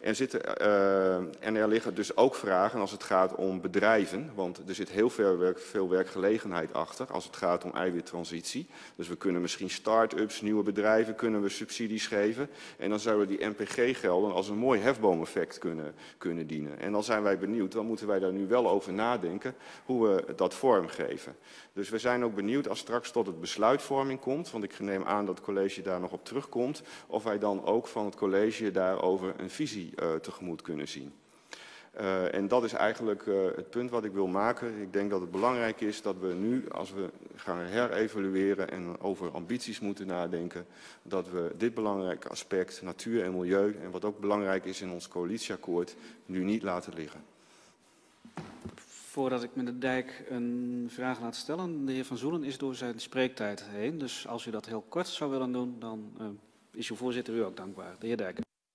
En er liggen dus ook vragen als het gaat om bedrijven, want er zit heel veel werkgelegenheid achter als het gaat om eiwittransitie. Dus we kunnen misschien start-ups, nieuwe bedrijven, kunnen we subsidies geven. En dan zouden die NPG-gelden als een mooi hefboomeffect kunnen dienen. En dan zijn wij benieuwd, dan moeten wij daar nu wel over nadenken hoe we dat vormgeven. Dus we zijn ook benieuwd als straks tot het besluitvorming komt, want ik neem aan dat het college daar nog op terugkomt, of wij dan ook van het college daarover een visie tegemoet kunnen zien. En dat is eigenlijk het punt wat ik wil maken. Ik denk dat het belangrijk is dat we nu, als we gaan herevalueren en over ambities moeten nadenken, dat we dit belangrijke aspect, natuur en milieu, en wat ook belangrijk is in ons coalitieakkoord, nu niet laten liggen. Voordat ik meneer Dijk een vraag laat stellen, de heer Van Zoelen is door zijn spreektijd heen. Dus als u dat heel kort zou willen doen, dan is uw voorzitter u ook dankbaar. De heer Dijk.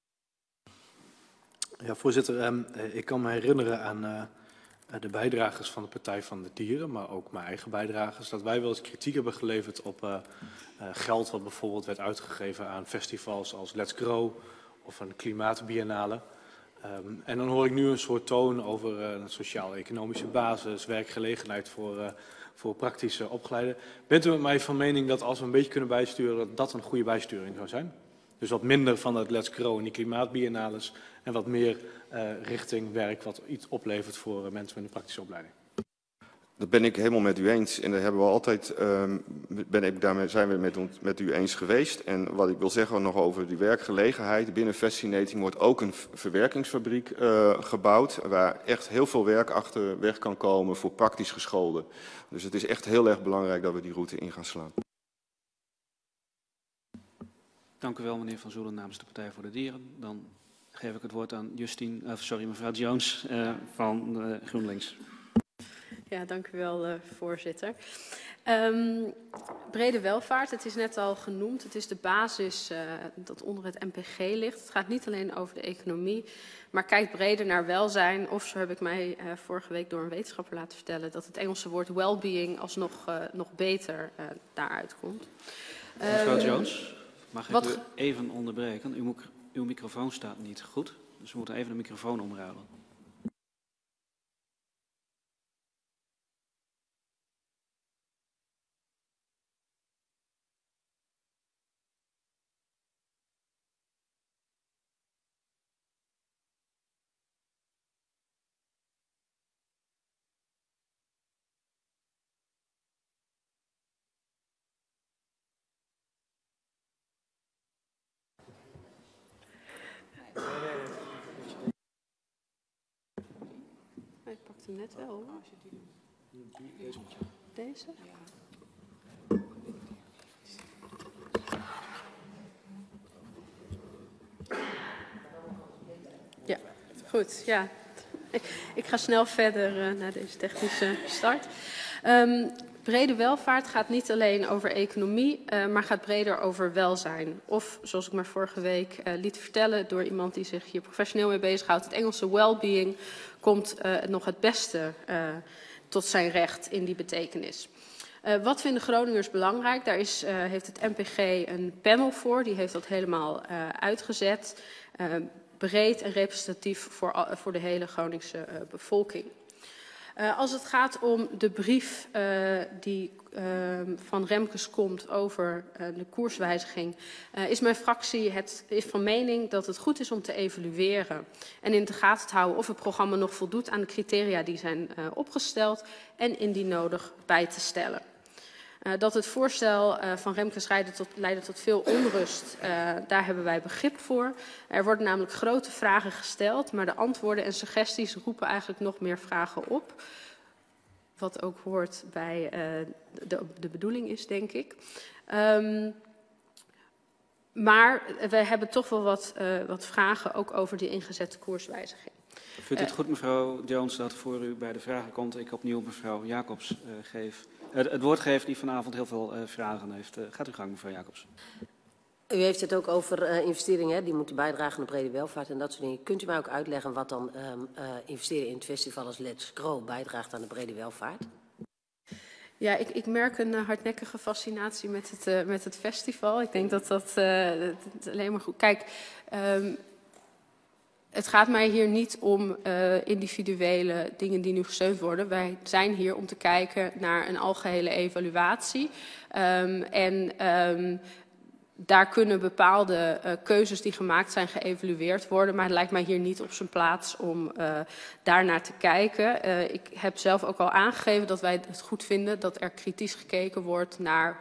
Ja, voorzitter, ik kan me herinneren aan de bijdragers van de Partij van de Dieren, maar ook mijn eigen bijdragers, dat wij wel eens kritiek hebben geleverd op geld wat bijvoorbeeld werd uitgegeven aan festivals als Let's Grow of een klimaatbiennale. En dan hoor ik nu een soort toon over een sociaal-economische basis, werkgelegenheid voor praktische opgeleiden. Bent u met mij van mening dat als we een beetje kunnen bijsturen, dat dat een goede bijsturing zou zijn? Dus wat minder van het Let's Grow en die klimaatbiennales en wat meer richting werk wat iets oplevert voor mensen met een praktische opleiding. Dat ben ik helemaal met u eens en daar hebben we altijd, daarmee zijn we met u eens geweest. En wat ik wil zeggen nog over die werkgelegenheid. Binnen Fascinating wordt ook een verwerkingsfabriek gebouwd, waar echt heel veel werk achter weg kan komen voor praktisch geschoolden. Dus het is echt heel erg belangrijk dat we die route in gaan slaan. Dank u wel, meneer Van Zoelen, namens de Partij voor de Dieren. Dan geef ik het woord aan mevrouw Jones van GroenLinks. Ja, dank u wel, voorzitter. Brede welvaart, het is net al genoemd. Het is de basis dat onder het NPG ligt. Het gaat niet alleen over de economie, maar kijkt breder naar welzijn. Of zo heb ik mij vorige week door een wetenschapper laten vertellen dat het Engelse woord well-being alsnog nog beter daaruit komt. Mevrouw Jones, mag ik u even onderbreken? Uw microfoon staat niet goed, dus we moeten even de microfoon omruilen. ik pak hem net wel. Hoor. Deze? Ja, goed. Ja. Ik ga snel verder naar deze technische start. Brede welvaart gaat niet alleen over economie, maar gaat breder over welzijn. Of, zoals ik me vorige week liet vertellen door iemand die zich hier professioneel mee bezighoudt, het Engelse well-being komt nog het beste tot zijn recht in die betekenis. Wat vinden Groningers belangrijk? Daar heeft het NPG een panel voor, die heeft dat helemaal uitgezet. Breed en representatief voor de hele Groningse bevolking. Als het gaat om de brief die van Remkes komt over de koerswijziging, is mijn fractie van mening dat het goed is om te evalueren en in de gaten te houden of het programma nog voldoet aan de criteria die zijn opgesteld en indien nodig bij te stellen. Dat het voorstel van Remkes leidde tot veel onrust, daar hebben wij begrip voor. Er worden namelijk grote vragen gesteld, maar de antwoorden en suggesties roepen eigenlijk nog meer vragen op. Wat ook hoort bij de bedoeling is, denk ik. Maar we hebben toch wel wat vragen ook over die ingezette koerswijziging. Vindt u het goed, mevrouw Jones, dat voor u bij de vragen komt ik opnieuw mevrouw Jacobs het woord geef die vanavond heel veel vragen heeft. Gaat uw gang, mevrouw Jacobs. U heeft het ook over investeringen die moeten bijdragen aan de brede welvaart en dat soort dingen. Kunt u mij ook uitleggen wat dan investeren in het festival als Let's Grow bijdraagt aan de brede welvaart? Ja, ik merk een hardnekkige fascinatie met het festival. Ik denk dat dat alleen maar goed... Kijk, het gaat mij hier niet om individuele dingen die nu gesteund worden. Wij zijn hier om te kijken naar een algehele evaluatie. Daar kunnen bepaalde keuzes die gemaakt zijn geëvalueerd worden. Maar het lijkt mij hier niet op zijn plaats om daarnaar te kijken. Ik heb zelf ook al aangegeven dat wij het goed vinden dat er kritisch gekeken wordt naar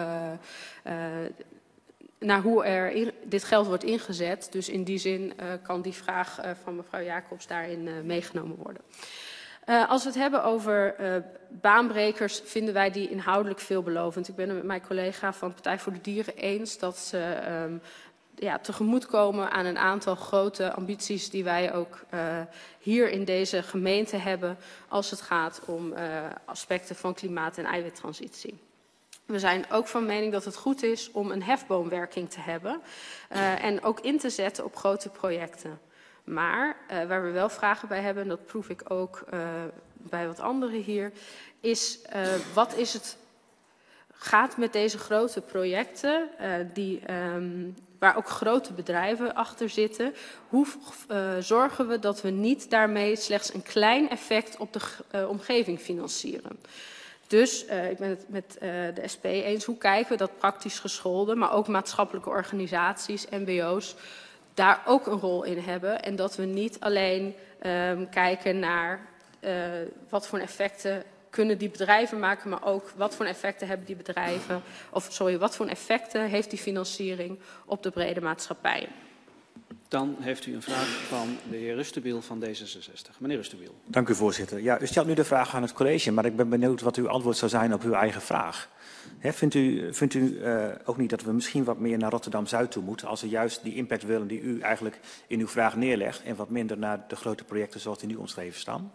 hoe dit geld wordt ingezet. Dus in die zin kan die vraag van mevrouw Jacobs daarin meegenomen worden. Als we het hebben over baanbrekers, vinden wij die inhoudelijk veelbelovend. Ik ben het met mijn collega van Partij voor de Dieren eens dat ze tegemoetkomen aan een aantal grote ambities die wij ook hier in deze gemeente hebben als het gaat om aspecten van klimaat- en eiwittransitie. We zijn ook van mening dat het goed is om een hefboomwerking te hebben en ook in te zetten op grote projecten. Maar waar we wel vragen bij hebben, en dat proef ik ook bij wat anderen hier, is wat is het gaat met deze grote projecten, waar ook grote bedrijven achter zitten. Hoe zorgen we dat we niet daarmee slechts een klein effect op de omgeving financieren? Dus ik ben het met de SP eens. Hoe kijken we dat praktisch gescholden, maar ook maatschappelijke organisaties, mbo's, daar ook een rol in hebben. En dat we niet alleen kijken naar wat voor effecten kunnen die bedrijven maken, maar ook wat voor effecten hebben die bedrijven, wat voor effecten heeft die financiering op de brede maatschappij. Dan heeft u een vraag van de heer Rustenbiel van D66. Meneer Rustenbiel. Dank u, voorzitter. Ja, u stelt nu de vraag aan het college, maar ik ben benieuwd wat uw antwoord zou zijn op uw eigen vraag. Vindt u ook niet dat we misschien wat meer naar Rotterdam-Zuid toe moeten, als we juist die impact willen die u eigenlijk in uw vraag neerlegt en wat minder naar de grote projecten zoals die nu omschreven staan?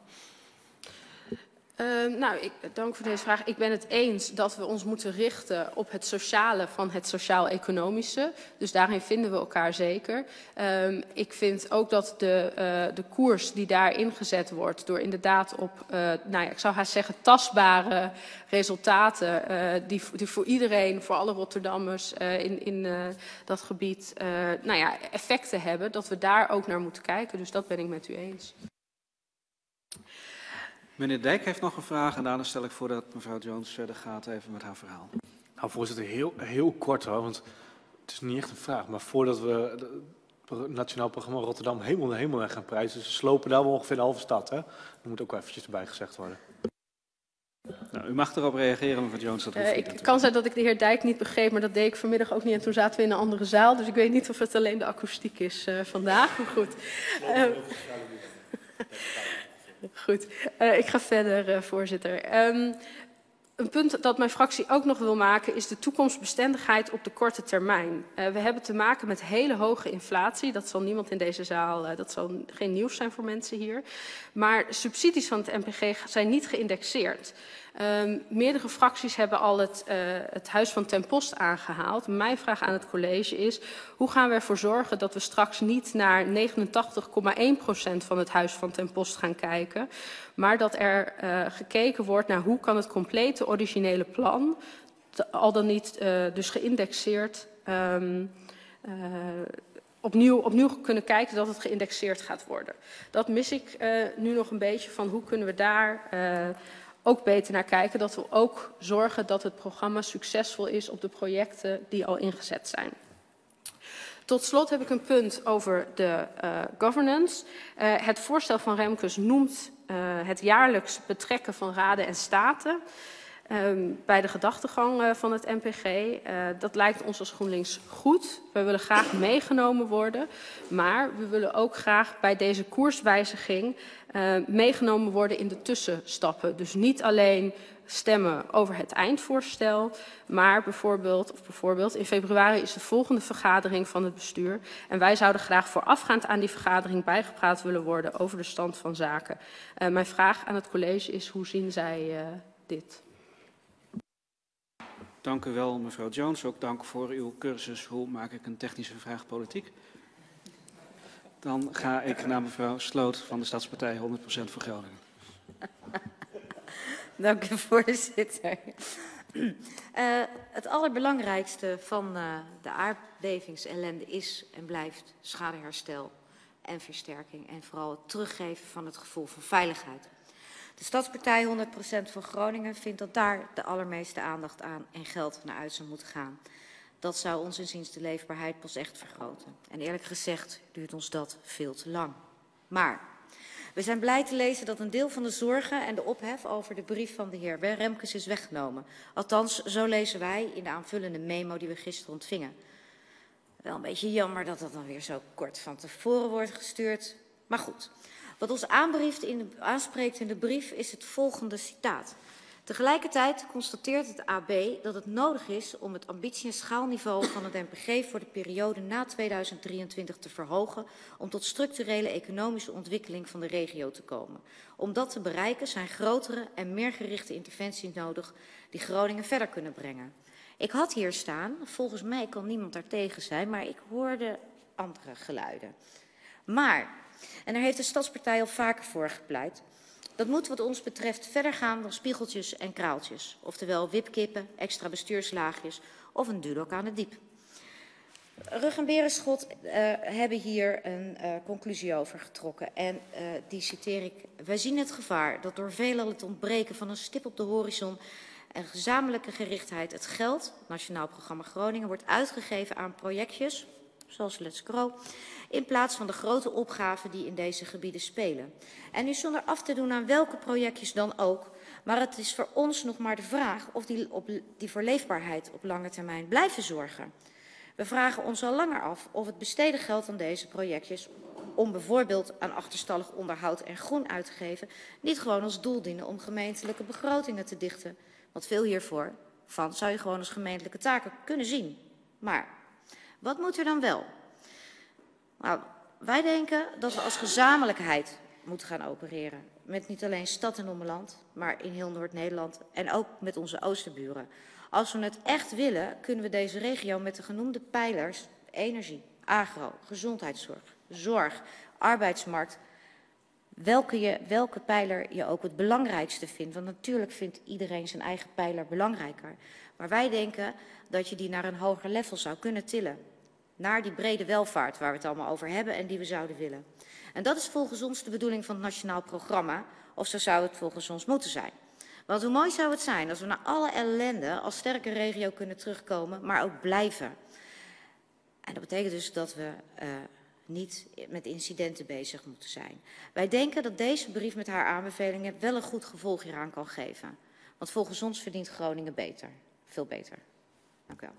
Dank voor deze vraag. Ik ben het eens dat we ons moeten richten op het sociale van het sociaal-economische. Dus daarin vinden we elkaar zeker. Ik vind ook dat de koers die daar ingezet wordt door inderdaad op, ik zou haast zeggen, tastbare resultaten die voor iedereen, voor alle Rotterdammers in dat gebied, effecten hebben, dat we daar ook naar moeten kijken. Dus dat ben ik met u eens. Meneer Dijk heeft nog een vraag en daarna stel ik voor dat mevrouw Jones verder gaat even met haar verhaal. Nou, voorzitter, heel kort hoor, want het is niet echt een vraag. Maar voordat we het Nationaal Programma Rotterdam helemaal gaan prijzen, dus slopen daar wel ongeveer de halve stad. Hè? Dat moet ook wel eventjes erbij gezegd worden. Nou, u mag erop reageren, mevrouw Jones. Het kan zijn dat ik de heer Dijk niet begreep, maar dat deed ik vanmiddag ook niet. En toen zaten we in een andere zaal, dus ik weet niet of het alleen de akoestiek is vandaag. Maar goed. Goed, ik ga verder, voorzitter. Een punt dat mijn fractie ook nog wil maken is de toekomstbestendigheid op de korte termijn. We hebben te maken met hele hoge inflatie. Dat zal niemand in deze zaal, dat zal geen nieuws zijn voor mensen hier. Maar subsidies van het NPG zijn niet geïndexeerd. Meerdere fracties hebben al het Huis van Ten Post aangehaald. Mijn vraag aan het college is, hoe gaan we ervoor zorgen dat we straks niet naar 89,1% van het Huis van Ten Post gaan kijken, maar dat er gekeken wordt naar hoe kan het complete originele plan, al dan niet dus geïndexeerd, opnieuw kunnen kijken dat het geïndexeerd gaat worden. Dat mis ik nu nog een beetje van hoe kunnen we daar ook beter naar kijken. Dat we ook zorgen dat het programma succesvol is op de projecten die al ingezet zijn. Tot slot heb ik een punt over de governance. Het voorstel van Remkes noemt het jaarlijks betrekken van raden en staten bij de gedachtegang van het NPG. Dat lijkt ons als GroenLinks goed. We willen graag meegenomen worden, maar we willen ook graag bij deze koerswijziging meegenomen worden in de tussenstappen. Dus niet alleen stemmen over het eindvoorstel, maar bijvoorbeeld in februari is de volgende vergadering van het bestuur en wij zouden graag voorafgaand aan die vergadering bijgepraat willen worden over de stand van zaken. Mijn vraag aan het college is, hoe zien zij dit? Dank u wel, mevrouw Jones. Ook dank voor uw cursus Hoe maak ik een technische vraag politiek. Dan ga ik naar mevrouw Sloot van de Stadspartij 100% voor Groningen. Dank u, voorzitter. Het allerbelangrijkste van de aardbevingsellende is en blijft schadeherstel en versterking. En vooral het teruggeven van het gevoel van veiligheid. De Stadspartij 100% voor Groningen vindt dat daar de allermeeste aandacht aan en geld naar uit zou moeten gaan. Dat zou ons inziens de leefbaarheid pas echt vergroten. En eerlijk gezegd duurt ons dat veel te lang. Maar we zijn blij te lezen dat een deel van de zorgen en de ophef over de brief van de heer Remkes is weggenomen. Althans, zo lezen wij in de aanvullende memo die we gisteren ontvingen. Wel een beetje jammer dat dat dan weer zo kort van tevoren wordt gestuurd. Maar goed. Wat ons aanspreekt in de brief is het volgende citaat. Tegelijkertijd constateert het AB dat het nodig is om het ambitie- en schaalniveau van het NPG voor de periode na 2023 te verhogen om tot structurele economische ontwikkeling van de regio te komen. Om dat te bereiken zijn grotere en meer gerichte interventies nodig die Groningen verder kunnen brengen. Ik had hier staan, volgens mij kan niemand daartegen zijn, maar ik hoorde andere geluiden. Maar, en daar heeft de Stadspartij al vaker voor gepleit, dat moet wat ons betreft verder gaan dan spiegeltjes en kraaltjes. Oftewel wipkippen, extra bestuurslaagjes of een dudok aan het diep. Rug en Berenschot hebben hier een conclusie over getrokken. En die citeer ik. Wij zien het gevaar dat door veelal het ontbreken van een stip op de horizon en gezamenlijke gerichtheid het geld, Nationaal Programma Groningen, wordt uitgegeven aan projectjes, zoals Let's Grow, in plaats van de grote opgaven die in deze gebieden spelen. En nu zonder af te doen aan welke projectjes dan ook, maar het is voor ons nog maar de vraag of die voor leefbaarheid op lange termijn blijven zorgen. We vragen ons al langer af of het besteden geld aan deze projectjes, om bijvoorbeeld aan achterstallig onderhoud en groen uit te geven, niet gewoon als doel dienen om gemeentelijke begrotingen te dichten. Want veel hiervoor van zou je gewoon als gemeentelijke taken kunnen zien. Maar wat moet er dan wel? Nou, wij denken dat we als gezamenlijkheid moeten gaan opereren. Met niet alleen stad en ommeland, maar in heel Noord-Nederland en ook met onze oosterburen. Als we het echt willen, kunnen we deze regio met de genoemde pijlers, energie, agro, gezondheidszorg, zorg, arbeidsmarkt, welke pijler je ook het belangrijkste vindt. Want natuurlijk vindt iedereen zijn eigen pijler belangrijker. Maar wij denken dat je die naar een hoger level zou kunnen tillen. Naar die brede welvaart waar we het allemaal over hebben en die we zouden willen. En dat is volgens ons de bedoeling van het Nationaal Programma, of zo zou het volgens ons moeten zijn. Want hoe mooi zou het zijn als we na alle ellende als sterke regio kunnen terugkomen, maar ook blijven. En dat betekent dus dat we niet met incidenten bezig moeten zijn. Wij denken dat deze brief met haar aanbevelingen wel een goed gevolg hieraan kan geven. Want volgens ons verdient Groningen beter. Veel beter. Dank u wel.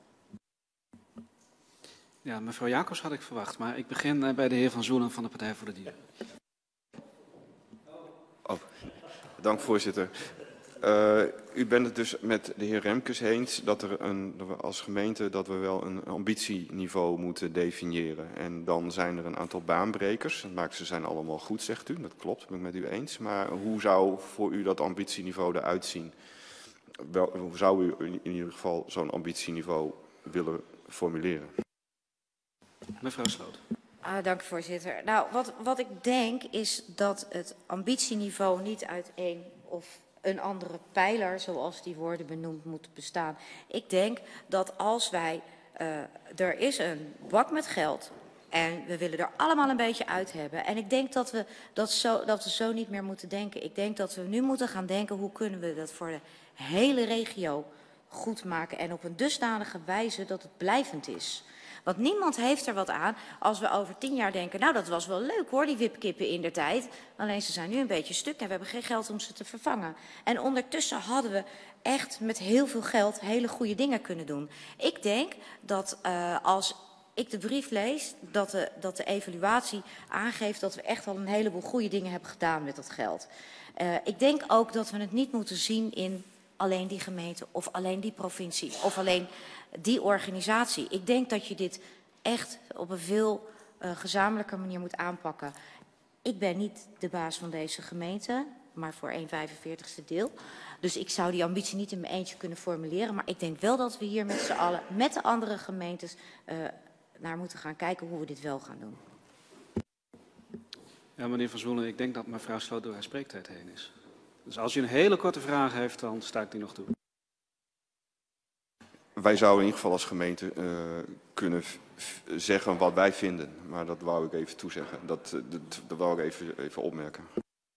Ja, mevrouw Jacobs had ik verwacht, maar ik begin bij de heer Van Zoelen van de Partij voor de Dieren. Oh, dank voorzitter. U bent het dus met de heer Remkes eens dat er als gemeente dat we wel een ambitieniveau moeten definiëren. En dan zijn er een aantal baanbrekers. Ze zijn allemaal goed, zegt u. Dat klopt, ben ik met u eens. Maar hoe zou voor u dat ambitieniveau eruit zien? Hoe zou u in ieder geval zo'n ambitieniveau willen formuleren? Mevrouw Sloot. Dank u, voorzitter. Nou, wat ik denk is dat het ambitieniveau niet uit één of een andere pijler, zoals die worden benoemd, moet bestaan. Ik denk dat als wij, er is een bak met geld en we willen er allemaal een beetje uit hebben. En ik denk dat we zo niet meer moeten denken. Ik denk dat we nu moeten gaan denken, hoe kunnen we dat voor de hele regio goed maken en op een dusdanige wijze dat het blijvend is. Want niemand heeft er wat aan als we over 10 jaar denken, nou dat was wel leuk hoor, die wipkippen in der tijd. Alleen ze zijn nu een beetje stuk en we hebben geen geld om ze te vervangen. En ondertussen hadden we echt met heel veel geld hele goede dingen kunnen doen. Ik denk dat als ik de brief lees, dat de evaluatie aangeeft dat we echt al een heleboel goede dingen hebben gedaan met dat geld. Ik denk ook dat we het niet moeten zien in alleen die gemeente of alleen die provincie of alleen die organisatie. Ik denk dat je dit echt op een veel gezamenlijke manier moet aanpakken. Ik ben niet de baas van deze gemeente, maar voor 1/45ste deel. Dus ik zou die ambitie niet in mijn eentje kunnen formuleren. Maar ik denk wel dat we hier met z'n allen, met de andere gemeentes, naar moeten gaan kijken hoe we dit wel gaan doen. Ja, meneer Van Zoelen, ik denk dat mevrouw Sloot door haar spreektijd heen is. Dus als u een hele korte vraag heeft, dan sta ik die nog toe. Wij zouden in ieder geval als gemeente kunnen zeggen wat wij vinden. Maar dat wou ik even toezeggen. Dat wou ik even opmerken.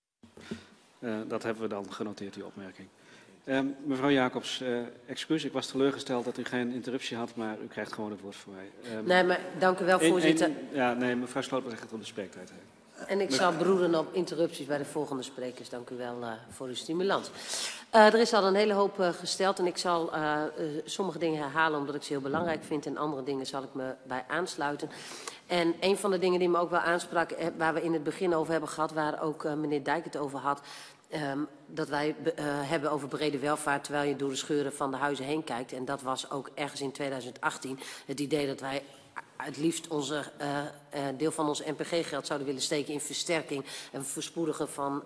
Dat hebben we dan genoteerd, die opmerking. Mevrouw Jacobs, excuus, ik was teleurgesteld dat u geen interruptie had, maar u krijgt gewoon het woord voor mij. Nee, maar dank u wel, voorzitter. Nee, mevrouw Sloot was echt op de spreektijd heen. En ik zal beroeren op interrupties bij de volgende sprekers. Dank u wel voor uw stimulans. Er is al een hele hoop gesteld en ik zal sommige dingen herhalen omdat ik ze heel belangrijk vind en andere dingen zal ik me bij aansluiten. En een van de dingen die me ook wel aansprak, waar we in het begin over hebben gehad, waar ook meneer Dijk het over had, dat wij hebben over brede welvaart terwijl je door de scheuren van de huizen heen kijkt. En dat was ook ergens in 2018 het idee dat wij het liefst deel van ons NPG-geld zouden willen steken in versterking en verspoedigen van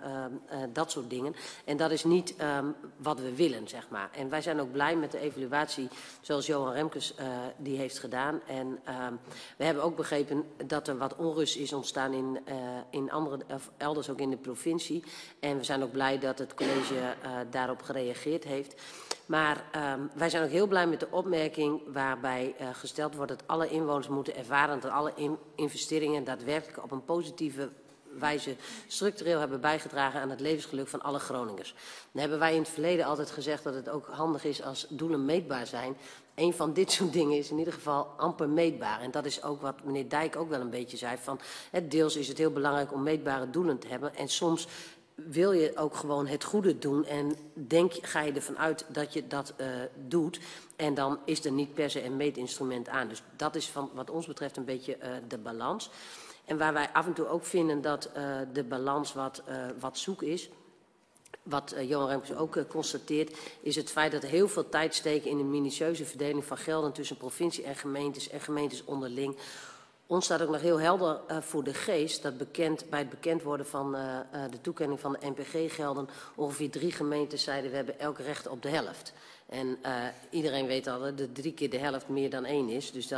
dat soort dingen. En dat is niet wat we willen, zeg maar. En wij zijn ook blij met de evaluatie zoals Johan Remkes die heeft gedaan. En we hebben ook begrepen dat er wat onrust is ontstaan in elders ook in de provincie. En we zijn ook blij dat het college daarop gereageerd heeft. Maar wij zijn ook heel blij met de opmerking waarbij gesteld wordt dat alle inwoners moeten ervaren dat alle investeringen daadwerkelijk op een positieve wijze structureel hebben bijgedragen aan het levensgeluk van alle Groningers. Dan hebben wij in het verleden altijd gezegd dat het ook handig is als doelen meetbaar zijn. Een van dit soort dingen is in ieder geval amper meetbaar. En dat is ook wat meneer Dijk ook wel een beetje zei. Van, deels is het heel belangrijk om meetbare doelen te hebben en soms wil je ook gewoon het goede doen en ga je ervan uit dat je dat doet. En dan is er niet per se een meetinstrument aan. Dus dat is wat ons betreft een beetje de balans. En waar wij af en toe ook vinden dat de balans wat zoek is. Wat Johan Remkes ook constateert, is het feit dat er heel veel tijd steken in een minutieuze verdeling van gelden tussen provincie en gemeentes onderling. Ons staat ook nog heel helder voor de geest dat bij het bekend worden van de toekenning van de NPG-gelden ongeveer 3 gemeentes zeiden we hebben elk recht op de helft. En iedereen weet al dat 3 keer de helft meer dan 1 is, dus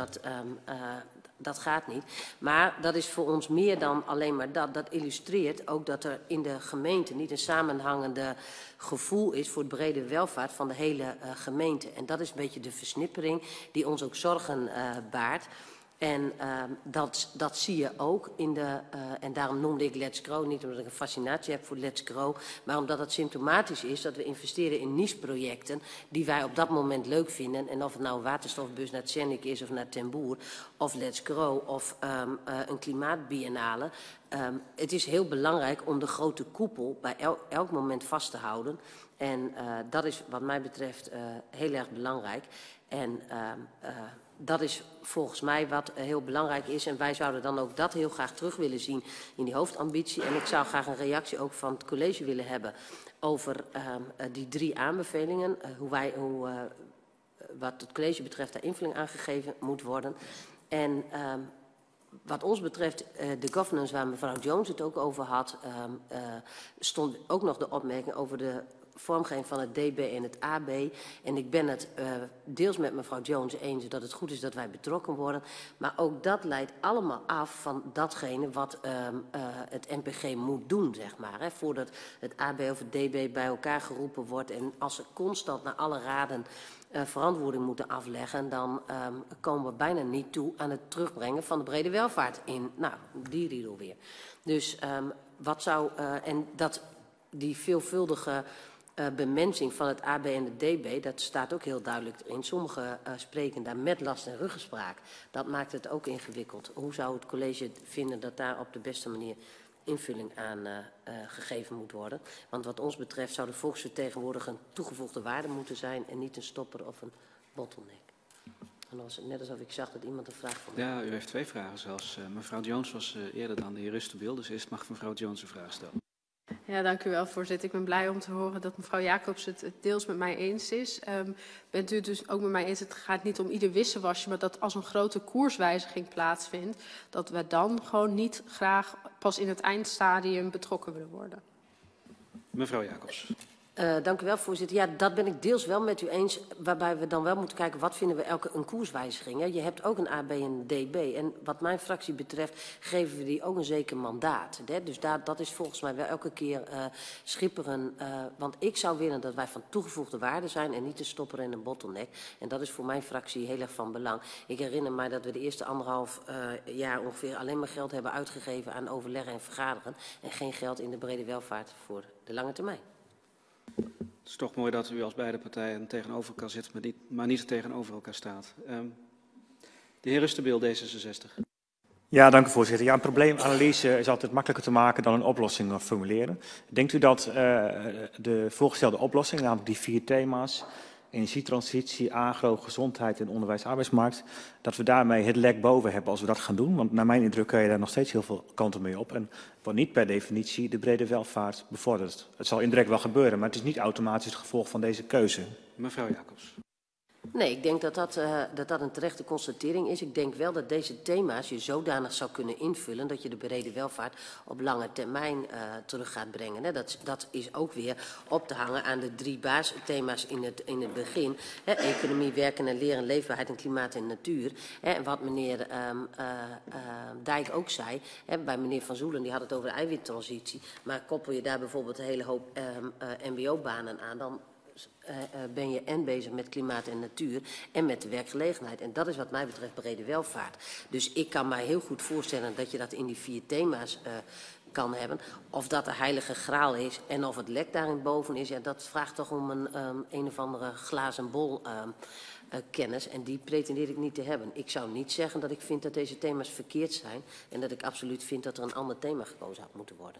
dat gaat niet. Maar dat is voor ons meer dan alleen maar dat. Dat illustreert ook dat er in de gemeente niet een samenhangende gevoel is voor het brede welvaart van de hele gemeente. En dat is een beetje de versnippering die ons ook zorgen baart. En dat zie je ook en daarom noemde ik Let's Grow, niet omdat ik een fascinatie heb voor Let's Grow, maar omdat het symptomatisch is dat we investeren in niche-projecten die wij op dat moment leuk vinden. En of het nou een waterstofbus naar Tjernik is of naar Ten Boer, of Let's Grow of een klimaatbiennale. Het is heel belangrijk om de grote koepel bij elk moment vast te houden. En dat is wat mij betreft heel erg belangrijk. En dat is volgens mij wat heel belangrijk is. En wij zouden dan ook dat heel graag terug willen zien in die hoofdambitie. En ik zou graag een reactie ook van het college willen hebben over die 3 aanbevelingen. Wat het college betreft daar invulling aan gegeven moet worden. En wat ons betreft, de governance waar mevrouw Jones het ook over had, stond ook nog de opmerking over de vormgeving van het DB en het AB. En ik ben het deels met mevrouw Jones eens dat het goed is dat wij betrokken worden. Maar ook dat leidt allemaal af van datgene wat het NPG moet doen, zeg maar. Hè, voordat het AB of het DB bij elkaar geroepen wordt. En als ze constant naar alle raden verantwoording moeten afleggen, dan komen we bijna niet toe aan het terugbrengen van de brede welvaart in, nou, die riedel weer. Dus wat zou, en dat die veelvuldige bemensing van het AB en het DB, dat staat ook heel duidelijk in. Sommigen spreken daar met last en ruggespraak. Dat maakt het ook ingewikkeld. Hoe zou het college vinden dat daar op de beste manier invulling aan gegeven moet worden? Want wat ons betreft zou de volksvertegenwoordiger een toegevoegde waarde moeten zijn en niet een stopper of een bottleneck. En als het net alsof ik zag dat iemand een vraag vond. Ja, u heeft 2 vragen zelfs. Mevrouw Jones was eerder dan de heer Rustenbeeld, dus eerst mag mevrouw Jones een vraag stellen. Ja, dank u wel, voorzitter. Ik ben blij om te horen dat mevrouw Jacobs het deels met mij eens is. Bent u het dus ook met mij eens, het gaat niet om ieder wissewasje, maar dat als een grote koerswijziging plaatsvindt, dat we dan gewoon niet graag pas in het eindstadium betrokken willen worden? Mevrouw Jacobs. Dank u wel, voorzitter. Ja, dat ben ik deels wel met u eens, waarbij we dan wel moeten kijken wat vinden we een koerswijziging. Hè? Je hebt ook een AB en een DB. En wat mijn fractie betreft geven we die ook een zeker mandaat. Hè? Dus dat is volgens mij wel elke keer schipperen. Want ik zou willen dat wij van toegevoegde waarde zijn en niet een stopper en een bottleneck. En dat is voor mijn fractie heel erg van belang. Ik herinner mij dat we de eerste 1,5 jaar ongeveer alleen maar geld hebben uitgegeven aan overleggen en vergaderen. En geen geld in de brede welvaart voor de lange termijn. Het is toch mooi dat u als beide partijen tegenover elkaar zit, maar niet tegenover elkaar staat. De heer Rustenbeeld, D66. Ja, dank u voorzitter. Ja, een probleemanalyse is altijd makkelijker te maken dan een oplossing formuleren. Denkt u dat de voorgestelde oplossing, namelijk die 4 thema's, energietransitie, agro, gezondheid en onderwijs-arbeidsmarkt, dat we daarmee het lek boven hebben als we dat gaan doen? Want naar mijn indruk kan je daar nog steeds heel veel kanten mee op. En wat niet per definitie de brede welvaart bevordert. Het zal indirect wel gebeuren, maar het is niet automatisch het gevolg van deze keuze. Mevrouw Jacobs. Nee, ik denk dat een terechte constatering is. Ik denk wel dat deze thema's je zodanig zou kunnen invullen dat je de brede welvaart op lange termijn terug gaat brengen. Hè. Dat is ook weer op te hangen aan de 3 basisthema's in het begin. Hè. Economie, werken en leren, leefbaarheid en klimaat en natuur. Hè. En wat meneer Dijk ook zei, hè, bij meneer Van Zoelen, die had het over de eiwittransitie. Maar koppel je daar bijvoorbeeld een hele hoop mbo-banen aan, dan ben je en bezig met klimaat en natuur en met de werkgelegenheid. En dat is wat mij betreft brede welvaart. Dus ik kan mij heel goed voorstellen dat je dat in die 4 thema's kan hebben. Of dat de heilige graal is en of het lek daarin boven is, ja, dat vraagt toch om een of andere glazen bol kennis. En die pretendeer ik niet te hebben. Ik zou niet zeggen dat ik vind dat deze thema's verkeerd zijn en dat ik absoluut vind dat er een ander thema gekozen had moeten worden.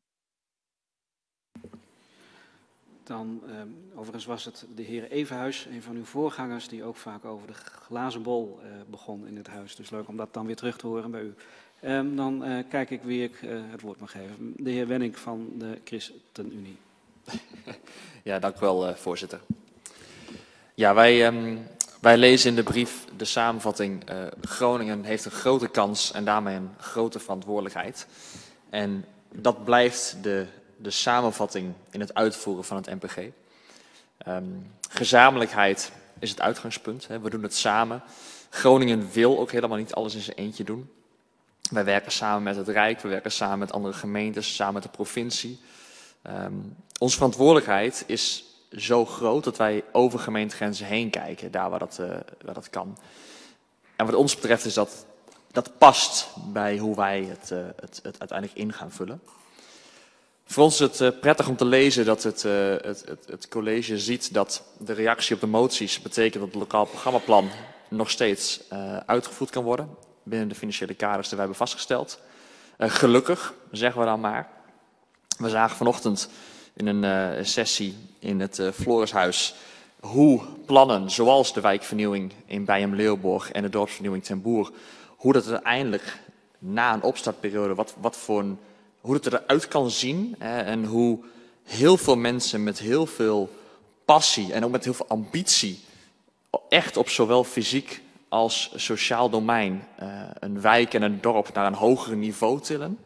Dan, overigens was het de heer Evenhuis, een van uw voorgangers, die ook vaak over de glazen bol begon in het huis. Dus leuk om dat dan weer terug te horen bij u. Dan kijk ik wie ik het woord mag geven. De heer Wenning van de ChristenUnie. Ja, dank u wel, voorzitter. Ja, wij lezen in de brief de samenvatting. Groningen heeft een grote kans en daarmee een grote verantwoordelijkheid. En dat blijft de samenvatting in het uitvoeren van het NPG. Gezamenlijkheid is het uitgangspunt. Hè. We doen het samen. Groningen wil ook helemaal niet alles in zijn eentje doen. Wij werken samen met het Rijk, we werken samen met andere gemeentes, samen met de provincie. Onze verantwoordelijkheid is zo groot dat wij over gemeentegrenzen heen kijken, daar waar dat kan. En wat ons betreft is dat past bij hoe wij het uiteindelijk in gaan vullen. Voor ons is het prettig om te lezen dat het college ziet dat de reactie op de moties betekent dat het lokaal programmaplan nog steeds uitgevoerd kan worden binnen de financiële kaders die wij hebben vastgesteld. Gelukkig, zeggen we dan maar. We zagen vanochtend in een sessie in het Florishuis hoe plannen zoals de wijkvernieuwing in Bijhem-Leeuwborg en de dorpsvernieuwing Ten Boer, hoe dat uiteindelijk na een opstartperiode, hoe het eruit kan zien en hoe heel veel mensen met heel veel passie en ook met heel veel ambitie echt op zowel fysiek als sociaal domein een wijk en een dorp naar een hoger niveau tillen.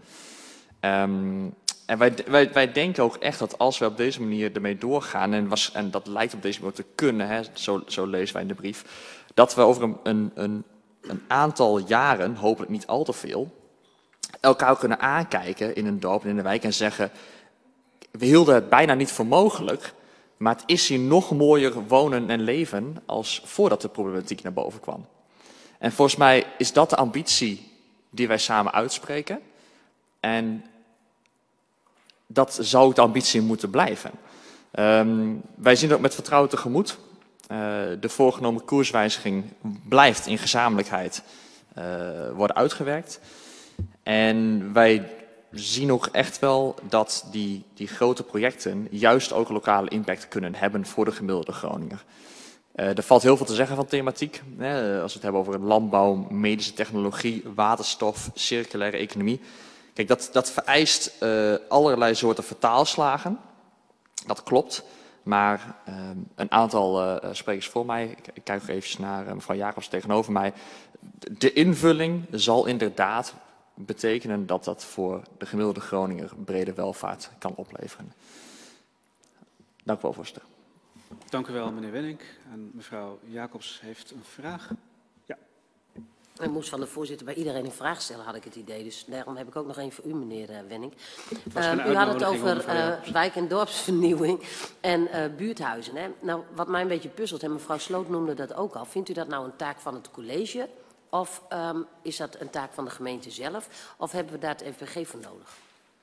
En wij denken ook echt dat als we op deze manier ermee doorgaan, en dat lijkt op deze manier te kunnen, zo lezen wij in de brief, dat we over een aantal jaren, hopelijk niet al te veel, elkaar kunnen aankijken in een dorp en in de wijk en zeggen, we hielden het bijna niet voor mogelijk, maar het is hier nog mooier wonen en leven als voordat de problematiek naar boven kwam. En volgens mij is dat de ambitie die wij samen uitspreken. En dat zou ook de ambitie moeten blijven. Wij zien het ook met vertrouwen tegemoet. De voorgenomen koerswijziging blijft in gezamenlijkheid worden uitgewerkt. En wij zien ook echt wel dat die grote projecten juist ook lokale impact kunnen hebben voor de gemiddelde Groninger. Er valt heel veel te zeggen van thematiek. Als we het hebben over landbouw, medische technologie, waterstof, circulaire economie. Kijk, dat vereist allerlei soorten vertaalslagen. Dat klopt. Maar een aantal sprekers voor mij, ik kijk nog even naar mevrouw Jacobs tegenover mij. De invulling zal inderdaad betekenen dat dat voor de gemiddelde Groninger brede welvaart kan opleveren. Dank u wel, voorzitter. Dank u wel, meneer Wenink. En mevrouw Jacobs heeft een vraag. Ja. Ik moest van de voorzitter bij iedereen een vraag stellen, had ik het idee. Dus daarom heb ik ook nog één voor u, meneer Wenink. U had het over wijk- en dorpsvernieuwing en buurthuizen. Hè? Nou, wat mij een beetje puzzelt, en mevrouw Sloot noemde dat ook al. Vindt u dat nou een taak van het college? Of is dat een taak van de gemeente zelf? Of hebben we daar het NPG voor nodig?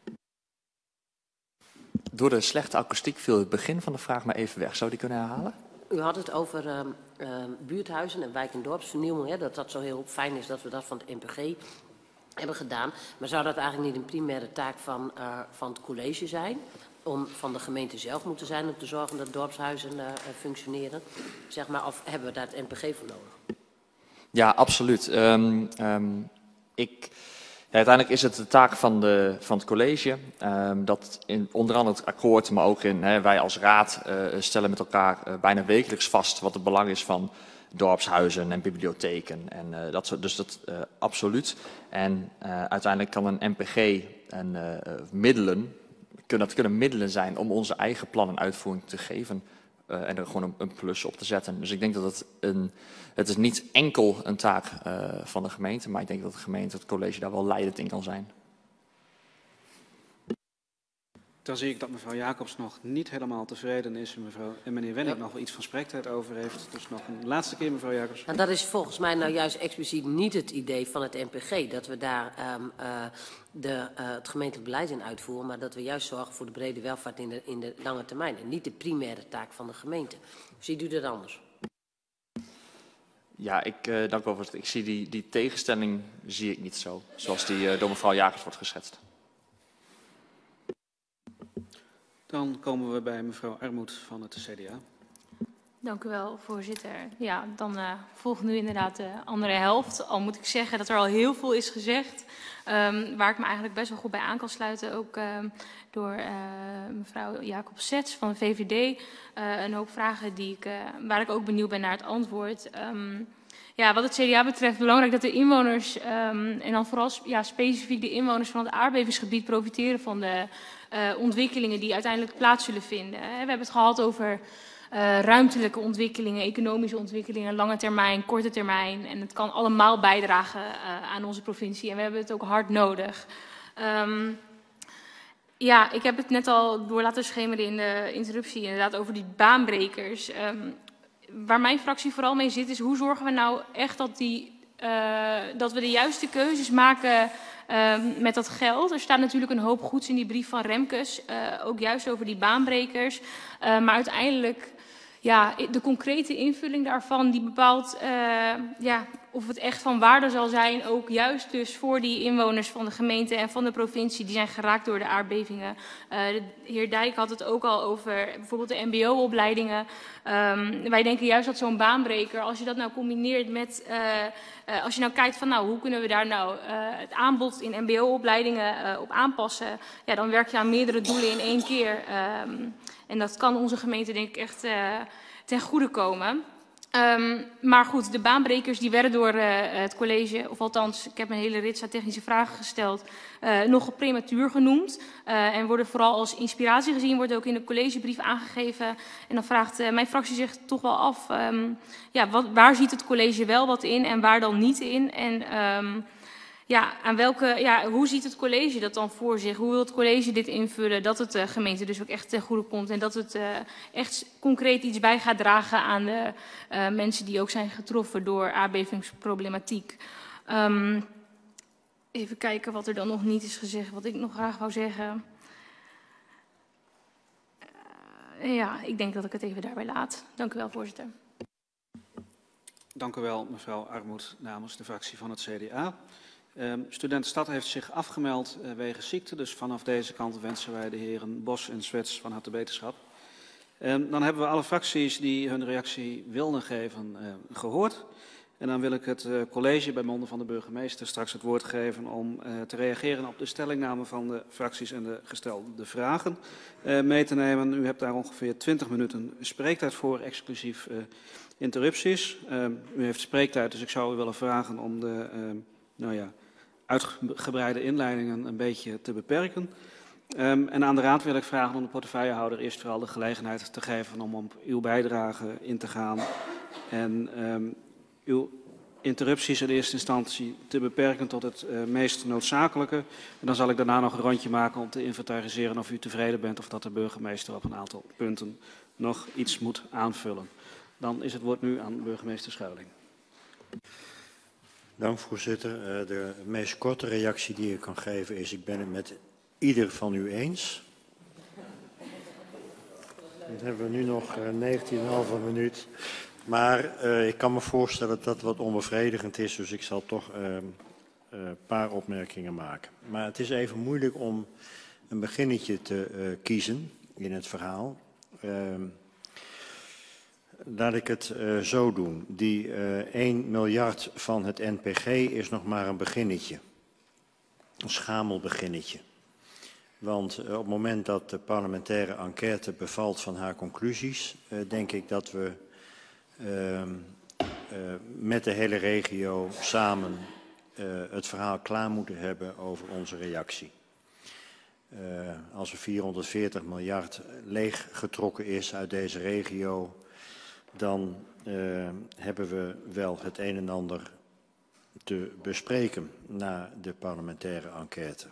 Door de slechte akoestiek viel het begin van de vraag maar even weg. Zou die kunnen herhalen? U had het over buurthuizen en wijk- en dorpsvernieuwing. Hè, dat dat zo heel fijn is dat we dat van het NPG hebben gedaan. Maar zou dat eigenlijk niet een primaire taak van het college zijn? Van de gemeente zelf moeten zijn om te zorgen dat dorpshuizen functioneren? Zeg maar, of hebben we daar het NPG voor nodig? Ja, absoluut. Uiteindelijk is het de taak van het college. Dat onder andere het akkoord, maar ook wij als raad stellen met elkaar bijna wekelijks vast wat het belang is van dorpshuizen en bibliotheken. En dus dat absoluut. En uiteindelijk kan een NPG en middelen, kunnen middelen zijn om onze eigen plannen uitvoering te geven. En er gewoon een plus op te zetten. Dus ik denk dat het is niet enkel een taak van de gemeente, maar ik denk dat de gemeente, het college daar wel leidend in kan zijn. Dan zie ik dat mevrouw Jacobs nog niet helemaal tevreden is en meneer Wenink nog wel iets van spreektijd over heeft. Dus nog een laatste keer, mevrouw Jacobs. En dat is volgens mij nou juist expliciet niet het idee van het NPG, dat we daar het gemeentelijk beleid in uitvoeren, maar dat we juist zorgen voor de brede welvaart in de lange termijn. En niet de primaire taak van de gemeente. Ziet u dat anders? Ja, dank u wel. Ik zie die tegenstelling zie ik niet zo, zoals die door mevrouw Jacobs wordt geschetst. Dan komen we bij mevrouw Armoed van het CDA. Dank u wel, voorzitter. Ja, dan volgt nu inderdaad de andere helft. Al moet ik zeggen dat er al heel veel is gezegd, waar ik me eigenlijk best wel goed bij aan kan sluiten. Ook door mevrouw Jacobs-Zets van de VVD. Een hoop vragen waar ik ook benieuwd ben naar het antwoord. Ja, wat het CDA betreft belangrijk dat de inwoners, en dan vooral specifiek de inwoners van het aardbevingsgebied, profiteren van de ontwikkelingen die uiteindelijk plaats zullen vinden. We hebben het gehad over ruimtelijke ontwikkelingen, economische ontwikkelingen, lange termijn, korte termijn. En het kan allemaal bijdragen aan onze provincie en we hebben het ook hard nodig. Ja, ik heb het net al door laten schemeren in de interruptie inderdaad over die baanbrekers. Waar mijn fractie vooral mee zit is hoe zorgen we nou echt dat we de juiste keuzes maken met dat geld. Er staat natuurlijk een hoop goeds in die brief van Remkes, ook juist over die baanbrekers. Maar uiteindelijk ja, de concrete invulling daarvan die bepaalt ja, of het echt van waarde zal zijn, ook juist dus voor die inwoners van de gemeente en van de provincie die zijn geraakt door de aardbevingen. De heer Dijk had het ook al over bijvoorbeeld de mbo-opleidingen. Wij denken juist dat zo'n baanbreker, als je dat nou combineert met, als je nou kijkt van nou, hoe kunnen we daar nou het aanbod in mbo-opleidingen op aanpassen, ja, dan werk je aan meerdere doelen in één keer. En dat kan onze gemeente denk ik echt ten goede komen. Maar goed, de baanbrekers die werden door het college, of althans, ik heb een hele rits aan technische vragen gesteld, nogal prematuur genoemd. En worden vooral als inspiratie gezien, wordt ook in de collegebrief aangegeven. En dan vraagt mijn fractie zich toch wel af, ja, waar ziet het college wel wat in en waar dan niet in? En ja, hoe ziet het college dat dan voor zich? Hoe wil het college dit invullen? Dat het de gemeente dus ook echt ten goede komt. En dat het echt concreet iets bij gaat dragen aan de mensen die ook zijn getroffen door aardbevingsproblematiek. Even kijken wat er dan nog niet is gezegd, wat ik nog graag wou zeggen. Ja, ik denk dat ik het even daarbij laat. Dank u wel, voorzitter. Dank u wel, mevrouw Armoed, namens de fractie van het CDA. Student Stad heeft zich afgemeld wegens ziekte, dus vanaf deze kant wensen wij de heren Bos en Zwets van harte beterschap. Dan hebben we alle fracties die hun reactie wilden geven gehoord. En dan wil ik het college bij monden van de burgemeester straks het woord geven om te reageren op de stellingname van de fracties en de gestelde vragen mee te nemen. U hebt daar ongeveer 20 minuten spreektijd voor, exclusief interrupties. U heeft spreektijd, dus ik zou u willen vragen om de uitgebreide inleidingen een beetje te beperken. En aan de raad wil ik vragen om de portefeuillehouder eerst vooral de gelegenheid te geven om op uw bijdrage in te gaan. En uw interrupties in eerste instantie te beperken tot het meest noodzakelijke. En dan zal ik daarna nog een rondje maken om te inventariseren of u tevreden bent of dat de burgemeester op een aantal punten nog iets moet aanvullen. Dan is het woord nu aan burgemeester Schuiling. Dank voorzitter. De meest korte reactie die ik kan geven is: ik ben het met ieder van u eens. Dan hebben we nu nog 19,5 minuut. Maar ik kan me voorstellen dat dat wat onbevredigend is, dus ik zal toch een paar opmerkingen maken. Maar het is even moeilijk om een beginnetje te kiezen in het verhaal. Laat ik het zo doen. Die 1 miljard van het NPG is nog maar een beginnetje. Een schamel beginnetje. Want op het moment dat de parlementaire enquête bevalt van haar conclusies, denk ik dat we met de hele regio samen het verhaal klaar moeten hebben over onze reactie. Als er 440 miljard leeggetrokken is uit deze regio, dan hebben we wel het een en ander te bespreken na de parlementaire enquête.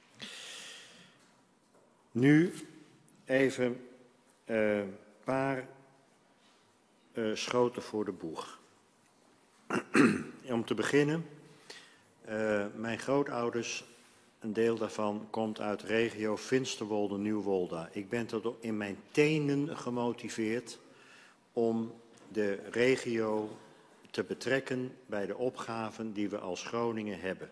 Nu even een paar schoten voor de boeg. Om te beginnen, mijn grootouders, een deel daarvan komt uit de regio Finsterwolde-Nieuwolda. Ik ben tot in mijn tenen gemotiveerd om de regio te betrekken bij de opgaven die we als Groningen hebben.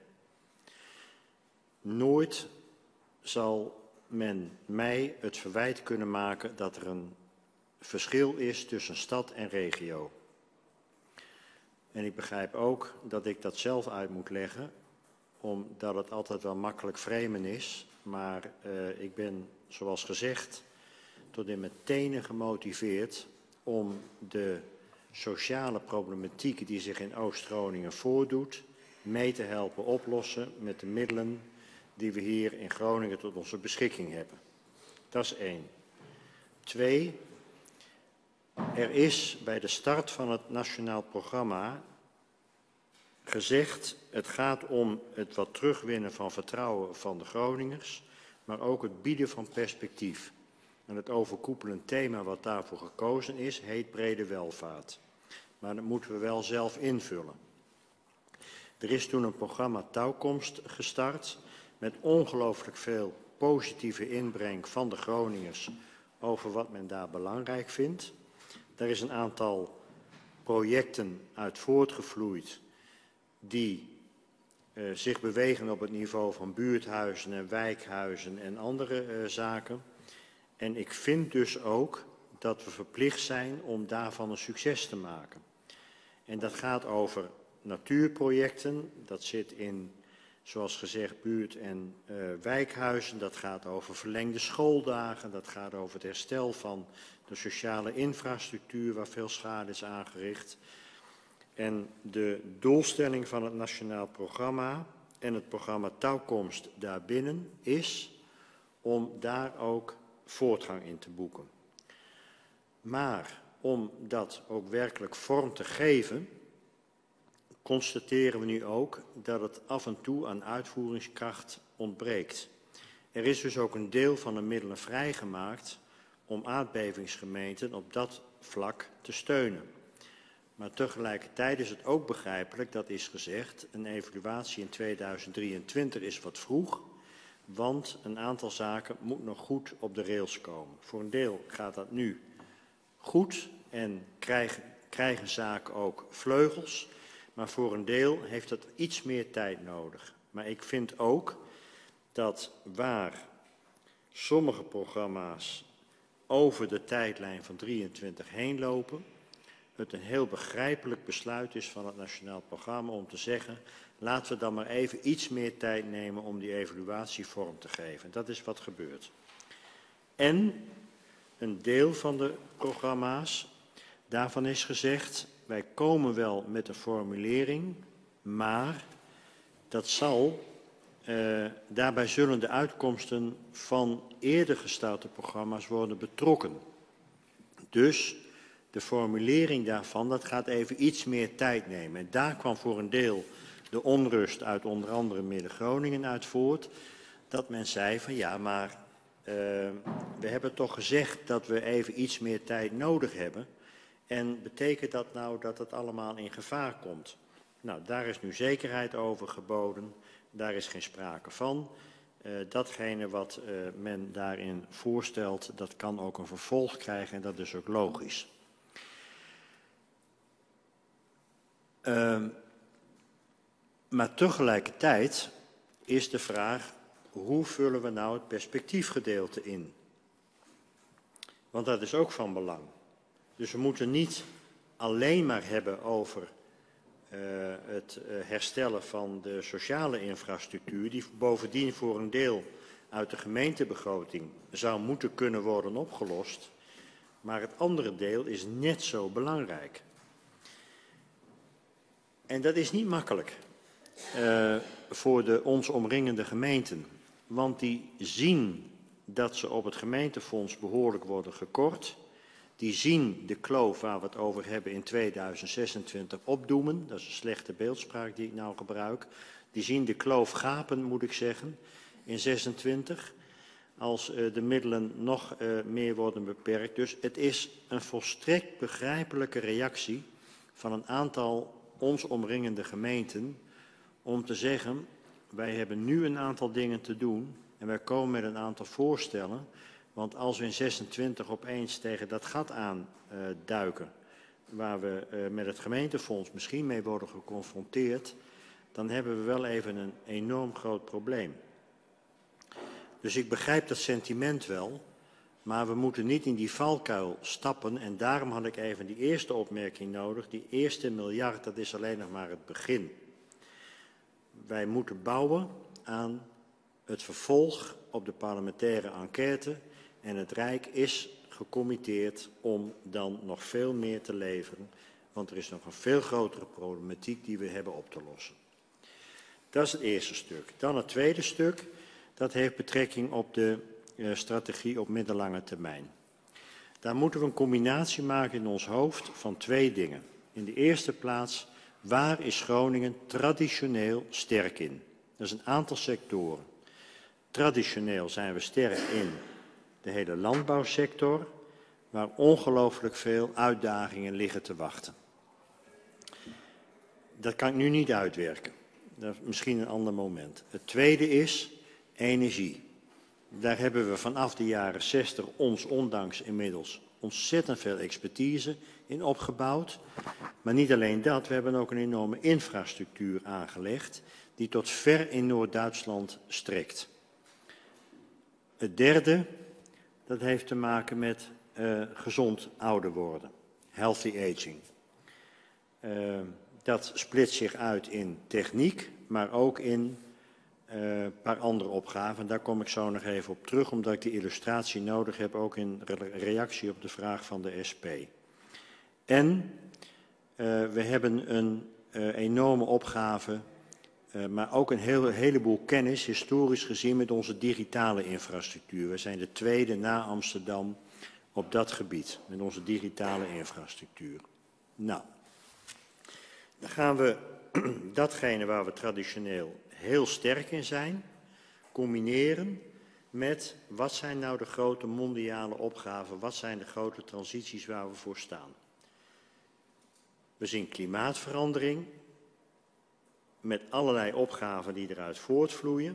Nooit zal men mij het verwijt kunnen maken dat er een verschil is tussen stad en regio. En ik begrijp ook dat ik dat zelf uit moet leggen, omdat het altijd wel makkelijk framen is. Maar ik ben, zoals gezegd, tot in mijn tenen gemotiveerd om de sociale problematiek die zich in Oost-Groningen voordoet, mee te helpen oplossen met de middelen die we hier in Groningen tot onze beschikking hebben. Dat is 1. 2. Er is bij de start van het nationaal programma gezegd, het gaat om het wat terugwinnen van vertrouwen van de Groningers, maar ook het bieden van perspectief. En het overkoepelend thema wat daarvoor gekozen is, heet brede welvaart. Maar dat moeten we wel zelf invullen. Er is toen een programma Touwkomst gestart met ongelooflijk veel positieve inbreng van de Groningers over wat men daar belangrijk vindt. Daar is een aantal projecten uit voortgevloeid die zich bewegen op het niveau van buurthuizen en wijkhuizen en andere zaken. En ik vind dus ook dat we verplicht zijn om daarvan een succes te maken. En dat gaat over natuurprojecten, dat zit in, zoals gezegd, buurt- en wijkhuizen. Dat gaat over verlengde schooldagen, dat gaat over het herstel van de sociale infrastructuur waar veel schade is aangericht. En de doelstelling van het Nationaal Programma en het programma Touwkomst daarbinnen is om daar ook voortgang in te boeken. Maar om dat ook werkelijk vorm te geven, constateren we nu ook dat het af en toe aan uitvoeringskracht ontbreekt. Er is dus ook een deel van de middelen vrijgemaakt om aardbevingsgemeenten op dat vlak te steunen. Maar tegelijkertijd is het ook begrijpelijk, dat is gezegd, een evaluatie in 2023 is wat vroeg, want een aantal zaken moet nog goed op de rails komen. Voor een deel gaat dat nu goed en krijgen zaken ook vleugels, maar voor een deel heeft het iets meer tijd nodig. Maar ik vind ook dat waar sommige programma's over de tijdlijn van 23 heen lopen, het een heel begrijpelijk besluit is van het Nationaal Programma om te zeggen, laten we dan maar even iets meer tijd nemen om die evaluatie vorm te geven. Dat is wat gebeurt. En een deel van de programma's, daarvan is gezegd, wij komen wel met een formulering, maar dat zal, daarbij zullen de uitkomsten van eerder gestarte programma's worden betrokken. Dus de formulering daarvan, dat gaat even iets meer tijd nemen. En daar kwam voor een deel de onrust uit onder andere Midden-Groningen uit voort. Dat men zei van ja, maar we hebben toch gezegd dat we even iets meer tijd nodig hebben. En betekent dat nou dat het allemaal in gevaar komt? Nou, daar is nu zekerheid over geboden. Daar is geen sprake van. Datgene wat men daarin voorstelt, dat kan ook een vervolg krijgen en dat is ook logisch. Maar tegelijkertijd is de vraag, hoe vullen we nou het perspectiefgedeelte in? Want dat is ook van belang. Dus we moeten niet alleen maar hebben over het herstellen van de sociale infrastructuur, die bovendien voor een deel uit de gemeentebegroting zou moeten kunnen worden opgelost. Maar het andere deel is net zo belangrijk. En dat is niet makkelijk voor de ons omringende gemeenten. Want die zien dat ze op het gemeentefonds behoorlijk worden gekort. Die zien de kloof waar we het over hebben in 2026 opdoemen. Dat is een slechte beeldspraak die ik nou gebruik. Die zien de kloof gapen, moet ik zeggen, in 26. Als de middelen nog meer worden beperkt. Dus het is een volstrekt begrijpelijke reactie van een aantal ons omringende gemeenten om te zeggen, wij hebben nu een aantal dingen te doen en wij komen met een aantal voorstellen. Want als we in 26 opeens tegen dat gat aanduiken, waar we met het gemeentefonds misschien mee worden geconfronteerd, dan hebben we wel even een enorm groot probleem. Dus ik begrijp dat sentiment wel, maar we moeten niet in die valkuil stappen. En daarom had ik even die eerste opmerking nodig. Die eerste miljard, dat is alleen nog maar het begin. Wij moeten bouwen aan het vervolg op de parlementaire enquête. En het Rijk is gecommitteerd om dan nog veel meer te leveren. Want er is nog een veel grotere problematiek die we hebben op te lossen. Dat is het eerste stuk. Dan het tweede stuk. Dat heeft betrekking op de strategie op middellange termijn. Daar moeten we een combinatie maken in ons hoofd van twee dingen. In de eerste plaats, waar is Groningen traditioneel sterk in? Dat is een aantal sectoren. Traditioneel zijn we sterk in de hele landbouwsector, waar ongelooflijk veel uitdagingen liggen te wachten. Dat kan ik nu niet uitwerken. Dat is misschien een ander moment. Het tweede is energie. Daar hebben we vanaf de jaren 60 ons ondanks inmiddels ontzettend veel expertise in opgebouwd. Maar niet alleen dat, we hebben ook een enorme infrastructuur aangelegd die tot ver in Noord-Duitsland strekt. Het derde, dat heeft te maken met gezond ouder worden, healthy aging. Dat splitst zich uit in techniek, maar ook in een paar andere opgaven. Daar kom ik zo nog even op terug, omdat ik die illustratie nodig heb, ook in reactie op de vraag van de SP. En we hebben een enorme opgave, maar ook een heleboel kennis, historisch gezien, met onze digitale infrastructuur. We zijn de tweede na Amsterdam op dat gebied, met onze digitale infrastructuur. Nou, dan gaan we datgene waar we traditioneel heel sterk in zijn, combineren met wat zijn nou de grote mondiale opgaven, wat zijn de grote transities waar we voor staan. We zien klimaatverandering met allerlei opgaven die eruit voortvloeien.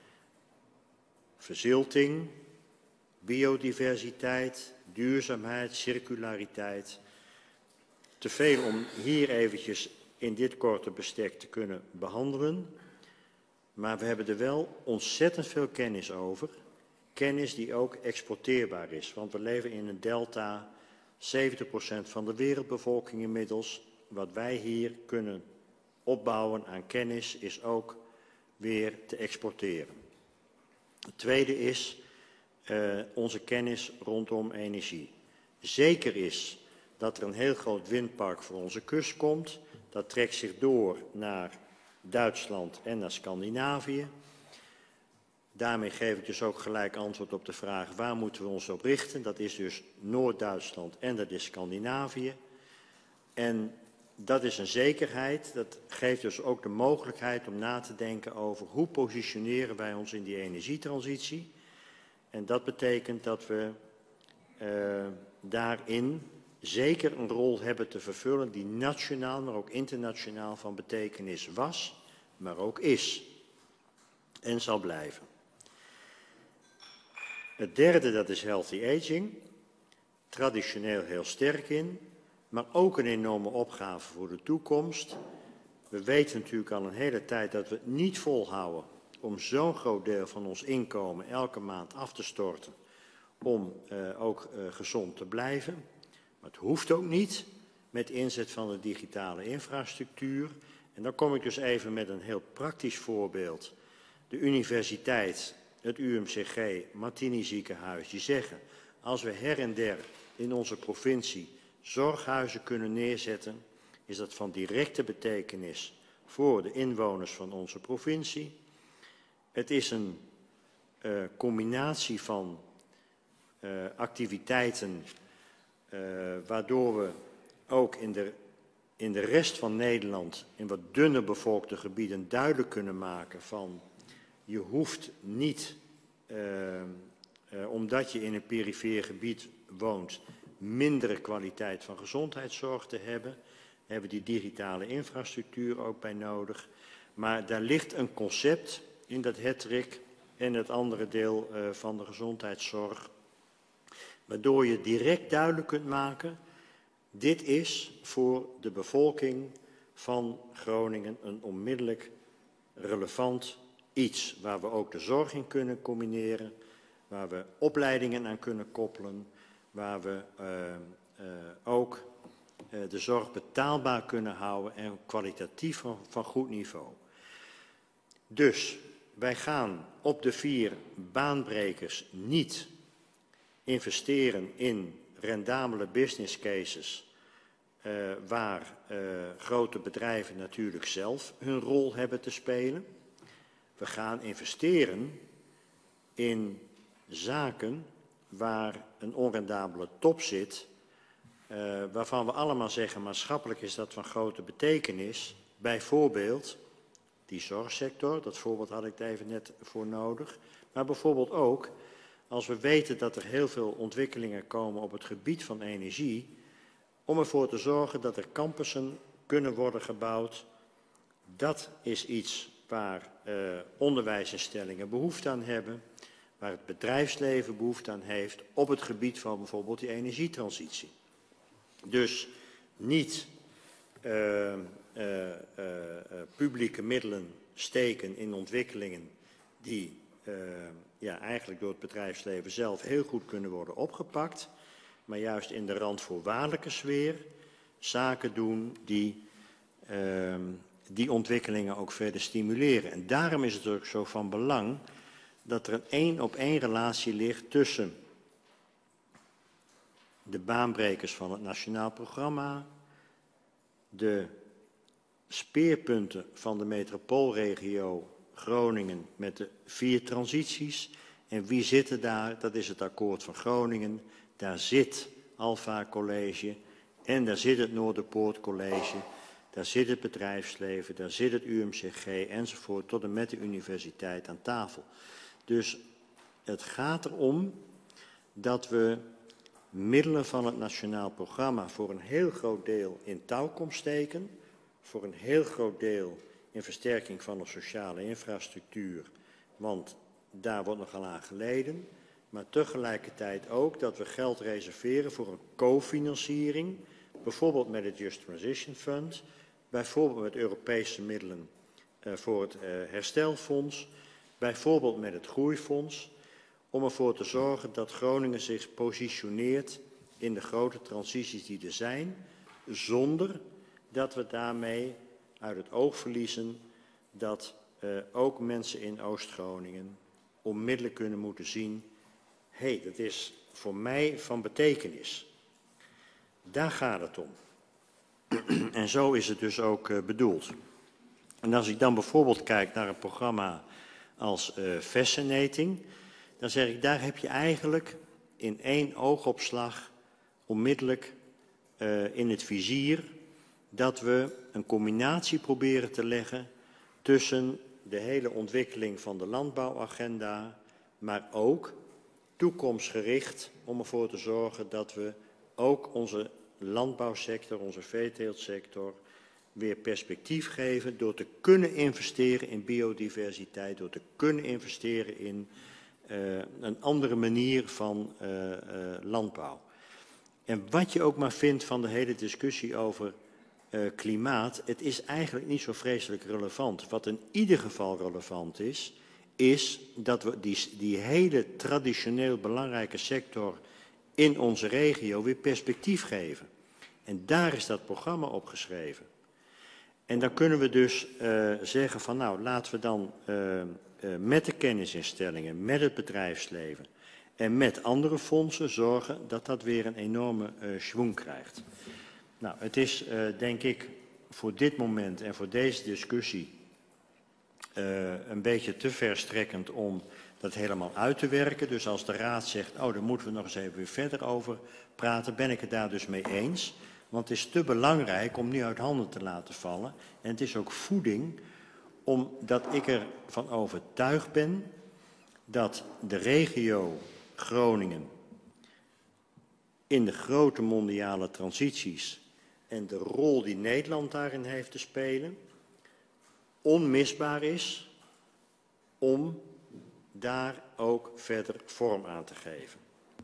Verzilting, biodiversiteit, duurzaamheid, circulariteit. Te veel om hier eventjes in dit korte bestek te kunnen behandelen. Maar we hebben er wel ontzettend veel kennis over. Kennis die ook exporteerbaar is. Want we leven in een delta, 70% van de wereldbevolking inmiddels. Wat wij hier kunnen opbouwen aan kennis is ook weer te exporteren. Het tweede is onze kennis rondom energie. Zeker is dat er een heel groot windpark voor onze kust komt. Dat trekt zich door naar Duitsland en naar Scandinavië. Daarmee geef ik dus ook gelijk antwoord op de vraag waar moeten we ons op richten. Dat is dus Noord-Duitsland en dat is Scandinavië. En dat is een zekerheid. Dat geeft dus ook de mogelijkheid om na te denken over hoe positioneren wij ons in die energietransitie. En dat betekent dat we daarin zeker een rol hebben te vervullen die nationaal, maar ook internationaal van betekenis was, maar ook is en zal blijven. Het derde, dat is healthy aging. Traditioneel heel sterk in, maar ook een enorme opgave voor de toekomst. We weten natuurlijk al een hele tijd dat we het niet volhouden om zo'n groot deel van ons inkomen elke maand af te storten om ook gezond te blijven. Maar het hoeft ook niet met inzet van de digitale infrastructuur. En dan kom ik dus even met een heel praktisch voorbeeld. De universiteit, het UMCG, Martini ziekenhuis, die zeggen als we her en der in onze provincie zorghuizen kunnen neerzetten, is dat van directe betekenis voor de inwoners van onze provincie. Het is een combinatie van activiteiten waardoor we ook in de rest van Nederland, in wat dunner bevolkte gebieden, duidelijk kunnen maken van je hoeft niet, omdat je in een perifeer gebied woont, mindere kwaliteit van gezondheidszorg te hebben. Daar hebben we die digitale infrastructuur ook bij nodig. Maar daar ligt een concept in dat hattrick en het andere deel van de gezondheidszorg, waardoor je direct duidelijk kunt maken, dit is voor de bevolking van Groningen een onmiddellijk relevant iets, waar we ook de zorg in kunnen combineren, waar we opleidingen aan kunnen koppelen, waar we ook de zorg betaalbaar kunnen houden en kwalitatief van goed niveau. Dus wij gaan op de 4 baanbrekers niet investeren in rendabele business cases waar grote bedrijven natuurlijk zelf hun rol hebben te spelen. We gaan investeren in zaken waar een onrendabele top zit, waarvan we allemaal zeggen maatschappelijk is dat van grote betekenis. Bijvoorbeeld die zorgsector, dat voorbeeld had ik er even net voor nodig. Maar bijvoorbeeld ook als we weten dat er heel veel ontwikkelingen komen op het gebied van energie, om ervoor te zorgen dat er campussen kunnen worden gebouwd. Dat is iets waar onderwijsinstellingen behoefte aan hebben, waar het bedrijfsleven behoefte aan heeft op het gebied van bijvoorbeeld die energietransitie. Dus niet publieke middelen steken in ontwikkelingen die eigenlijk door het bedrijfsleven zelf heel goed kunnen worden opgepakt, maar juist in de randvoorwaardelijke sfeer zaken doen die die ontwikkelingen ook verder stimuleren. En daarom is het ook zo van belang dat er een 1-op-1 relatie ligt tussen de baanbrekers van het Nationaal Programma, de speerpunten van de metropoolregio Groningen met de 4 transities. En wie zitten daar? Dat is het akkoord van Groningen. Daar zit Alpha College en daar zit het Noorderpoort College. Daar zit het bedrijfsleven, daar zit het UMCG enzovoort tot en met de universiteit aan tafel. Dus het gaat erom dat we middelen van het Nationaal Programma voor een heel groot deel in touwkom steken, voor een heel groot deel in versterking van de sociale infrastructuur, want daar wordt nogal aan geleden, maar tegelijkertijd ook dat we geld reserveren voor een cofinanciering, bijvoorbeeld met het Just Transition Fund, bijvoorbeeld met Europese middelen voor het herstelfonds, bijvoorbeeld met het groeifonds, om ervoor te zorgen dat Groningen zich positioneert in de grote transities die er zijn, zonder dat we daarmee uit het oog verliezen dat ook mensen in Oost-Groningen onmiddellijk kunnen moeten zien, hé, dat is voor mij van betekenis. Daar gaat het om. En zo is het dus ook bedoeld. En als ik dan bijvoorbeeld kijk naar een programma als Fascinating, dan zeg ik, daar heb je eigenlijk in 1 oogopslag onmiddellijk in het vizier dat we een combinatie proberen te leggen tussen de hele ontwikkeling van de landbouwagenda, maar ook toekomstgericht om ervoor te zorgen dat we ook onze landbouwsector, onze veeteeltsector, weer perspectief geven door te kunnen investeren in biodiversiteit, door te kunnen investeren in een andere manier van landbouw. En wat je ook maar vindt van de hele discussie over klimaat, het is eigenlijk niet zo vreselijk relevant. Wat in ieder geval relevant is dat we die hele traditioneel belangrijke sector in onze regio weer perspectief geven. En daar is dat programma op geschreven. En dan kunnen we dus zeggen van nou, laten we dan met de kennisinstellingen, met het bedrijfsleven en met andere fondsen zorgen dat dat weer een enorme schwung krijgt. Nou, het is denk ik voor dit moment en voor deze discussie een beetje te verstrekkend om dat helemaal uit te werken. Dus als de Raad zegt, oh, daar moeten we nog eens even weer verder over praten, ben ik het daar dus mee eens. Want het is te belangrijk om nu uit handen te laten vallen. En het is ook voeding, omdat ik ervan overtuigd ben dat de regio Groningen in de grote mondiale transities en de rol die Nederland daarin heeft te spelen, onmisbaar is om daar ook verder vorm aan te geven.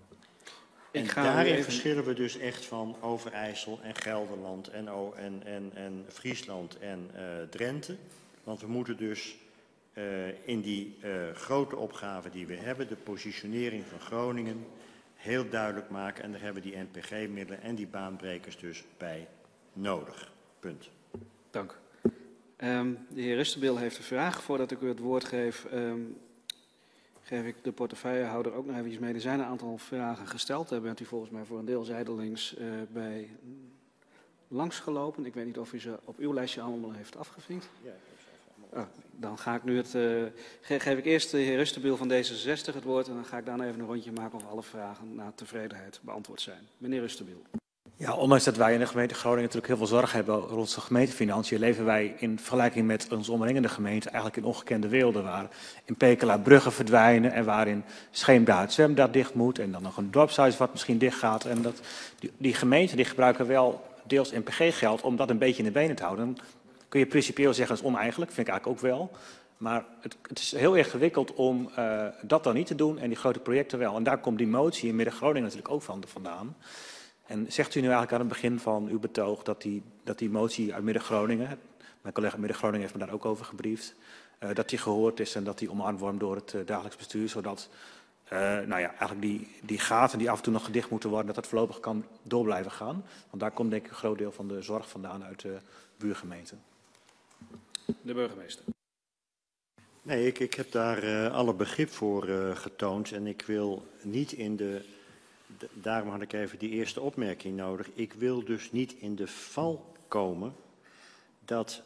En daarin verschillen we dus echt van Overijssel en Gelderland en Friesland en Drenthe. Want we moeten dus in die grote opgave die we hebben, de positionering van Groningen, heel duidelijk maken. En daar hebben we die NPG-middelen en die baanbrekers dus bij nodig. Punt. Dank. De heer Rustenbil heeft een vraag. Voordat ik u het woord geef, geef ik de portefeuillehouder ook nog eventjes mee. Er zijn een aantal vragen gesteld. Daar bent u volgens mij voor een deel zijdelings bij langsgelopen. Ik weet niet of u ze op uw lijstje allemaal heeft afgevinkt. Ja, ik heb ze allemaal afgevinkt. Dan ga ik nu geef ik eerst de heer Rustenbil van D66 het woord en dan ga ik daarna even een rondje maken of alle vragen naar tevredenheid beantwoord zijn. Meneer Rustenbil. Ja, ondanks dat wij in de gemeente Groningen natuurlijk heel veel zorg hebben rond de gemeentefinanciën, leven wij in vergelijking met onze omringende gemeenten eigenlijk in ongekende werelden, waar in Pekela bruggen verdwijnen en waarin Scheemda het zwembad dicht moet en dan nog een dorpshuis wat misschien dicht gaat. En dat, die gemeenten die gebruiken wel deels NPG-geld om dat een beetje in de benen te houden. Dan kun je principieel zeggen dat is oneigenlijk, vind ik eigenlijk ook wel. Maar het is heel ingewikkeld om dat dan niet te doen en die grote projecten wel. En daar komt die motie in Midden-Groningen natuurlijk ook vandaan. En zegt u nu eigenlijk aan het begin van uw betoog dat die motie uit Midden-Groningen, mijn collega Midden-Groningen heeft me daar ook over gebriefd, dat die gehoord is en dat die omarmd wordt door het dagelijks bestuur, zodat eigenlijk die gaten die af en toe nog gedicht moeten worden, dat dat voorlopig kan door blijven gaan. Want daar komt denk ik een groot deel van de zorg vandaan uit de buurgemeenten. De burgemeester. Nee, ik heb daar alle begrip voor getoond en ik wil niet in daarom had ik even die eerste opmerking nodig. Ik wil dus niet in de val komen dat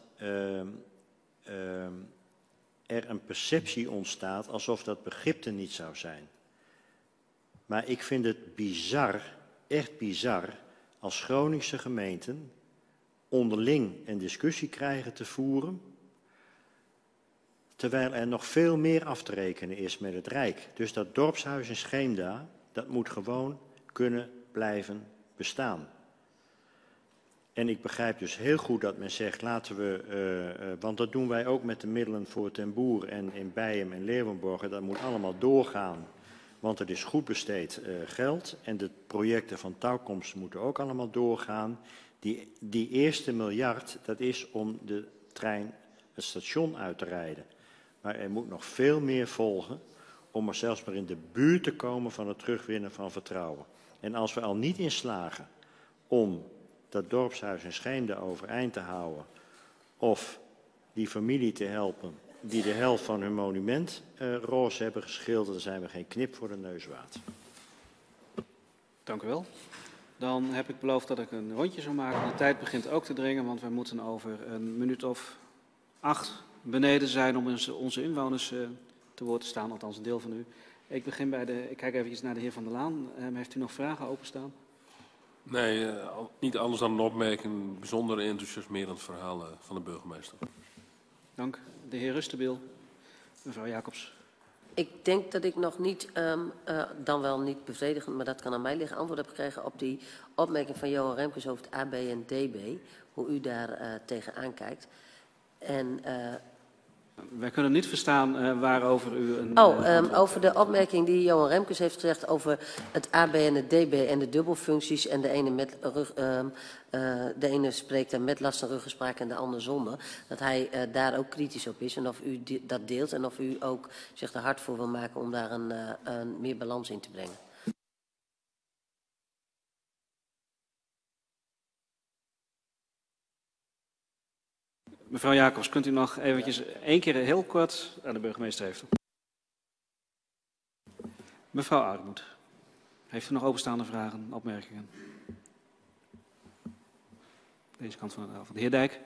er een perceptie ontstaat alsof dat begrip er niet zou zijn. Maar ik vind het bizar, echt bizar, als Groningse gemeenten onderling een discussie krijgen te voeren, terwijl er nog veel meer af te rekenen is met het Rijk. Dus dat dorpshuis in Scheemda, dat moet gewoon kunnen blijven bestaan. En ik begrijp dus heel goed dat men zegt, laten we, want dat doen wij ook met de middelen voor Ten Boer en in Bijem en Leeuwenborg, dat moet allemaal doorgaan, want het is goed besteed geld en de projecten van touwkomst moeten ook allemaal doorgaan. Die eerste miljard, dat is om de trein het station uit te rijden. Maar er moet nog veel meer volgen om er zelfs maar in de buurt te komen van het terugwinnen van vertrouwen. En als we al niet in slagen om dat dorpshuis in Scheemda overeind te houden of die familie te helpen die de helft van hun monument roze hebben geschilderd, dan zijn we geen knip voor de neus waard. Dank u wel. Dan heb ik beloofd dat ik een rondje zou maken. De tijd begint ook te dringen, want we moeten over een minuut of 8 beneden zijn om onze inwoners te woord te staan, althans een deel van u. Ik begin ik kijk eventjes naar de heer Van der Laan. Heeft u nog vragen openstaan? Nee, niet anders dan een opmerking. Bijzonder enthousiasmerend verhaal van de burgemeester. Dank. De heer Rustenbiel. Mevrouw Jacobs. Ik denk dat ik nog niet, dan wel niet bevredigend, maar dat kan aan mij liggen, antwoord heb gekregen op die opmerking van Johan Remkes over het AB en DB. Hoe u daar tegenaan kijkt. En wij kunnen niet verstaan waarover u een... over de opmerking die Johan Remkes heeft gezegd over het AB en het DB en de dubbelfuncties. En de ene spreekt dan met last en ruggespraak en de ander zonder. Dat hij daar ook kritisch op is en of u dat deelt en of u ook zich er hard voor wil maken om daar een meer balans in te brengen. Mevrouw Jacobs, kunt u nog eventjes één keer heel kort aan de burgemeester heeft. Mevrouw Oudmoed, heeft u nog openstaande vragen, opmerkingen? Deze kant van de tafel. De heer Dijk.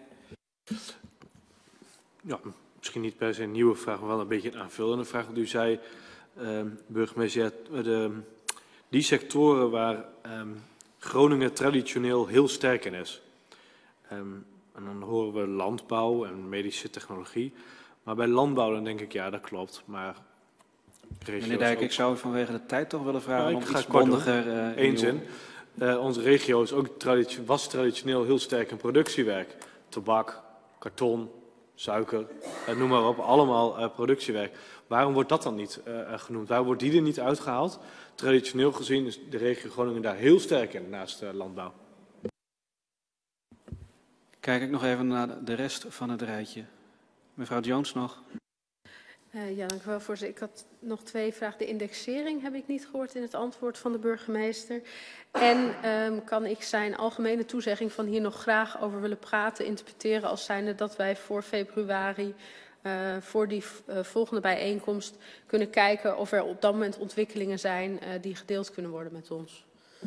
Ja, misschien niet per se een nieuwe vraag, maar wel een beetje een aanvullende vraag. Want u zei, burgemeester, die sectoren waar Groningen traditioneel heel sterk in is. En dan horen we landbouw en medische technologie. Maar bij landbouw dan denk ik, ja, dat klopt. Maar meneer Dijk, ik zou vanwege de tijd toch willen vragen om iets bondiger... Eén zin. Onze regio is ook was traditioneel heel sterk in productiewerk. Tabak, karton, suiker, noem maar op. Allemaal productiewerk. Waarom wordt dat dan niet genoemd? Waarom wordt die er niet uitgehaald? Traditioneel gezien is de regio Groningen daar heel sterk in, naast landbouw. Kijk ik nog even naar de rest van het rijtje. Mevrouw Jones nog. Ja, dank u wel, voorzitter. Ik had nog 2 vragen. De indexering heb ik niet gehoord in het antwoord van de burgemeester. En kan ik zijn algemene toezegging van hier nog graag over willen praten, interpreteren als zijnde dat wij voor februari, voor die volgende bijeenkomst, kunnen kijken of er op dat moment ontwikkelingen zijn die gedeeld kunnen worden met ons.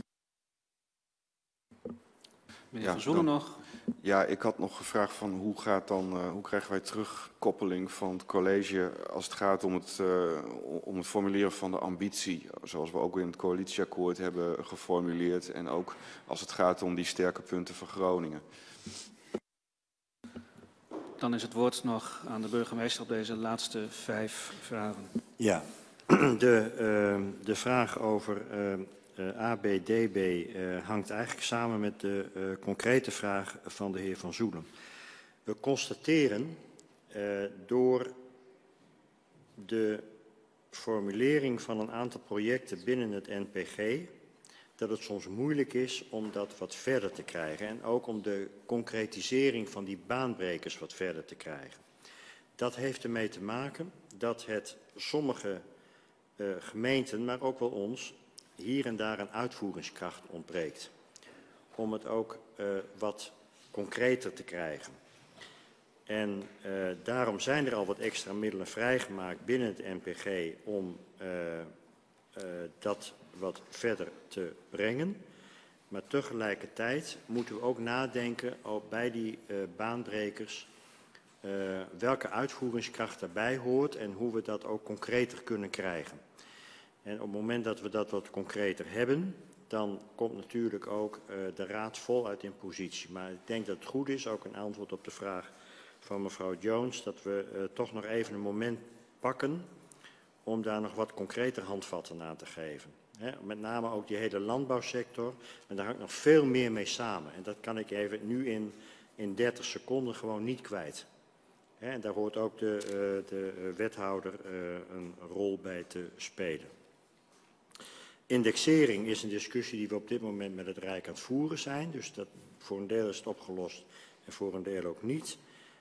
Meneer Van Zoelen nog. Ja, ik had nog gevraagd van hoe krijgen wij terugkoppeling van het college als het gaat om het formuleren van de ambitie, zoals we ook in het coalitieakkoord hebben geformuleerd, en ook als het gaat om die sterke punten van Groningen. Dan is het woord nog aan de burgemeester op deze laatste 5 vragen. Ja, de vraag over ABDB hangt eigenlijk samen met de concrete vraag van de heer Van Zoelen. We constateren door de formulering van een aantal projecten binnen het NPG, dat het soms moeilijk is om dat wat verder te krijgen. En ook om de concretisering van die baanbrekers wat verder te krijgen. Dat heeft ermee te maken dat het sommige gemeenten, maar ook wel ons, hier en daar een uitvoeringskracht ontbreekt. Om het ook wat concreter te krijgen. En daarom zijn er al wat extra middelen vrijgemaakt binnen het NPG om dat wat verder te brengen. Maar tegelijkertijd moeten we ook nadenken bij die baanbrekers welke uitvoeringskracht daarbij hoort en hoe we dat ook concreter kunnen krijgen. En op het moment dat we dat wat concreter hebben, dan komt natuurlijk ook de raad voluit in positie. Maar ik denk dat het goed is, ook een antwoord op de vraag van mevrouw Jones, dat we toch nog even een moment pakken om daar nog wat concreter handvatten aan te geven. Met name ook die hele landbouwsector, en daar hangt nog veel meer mee samen. En dat kan ik even nu in 30 seconden gewoon niet kwijt. En daar hoort ook de wethouder een rol bij te spelen. Indexering is een discussie die we op dit moment met het Rijk aan het voeren zijn. Dus dat, voor een deel is het opgelost en voor een deel ook niet.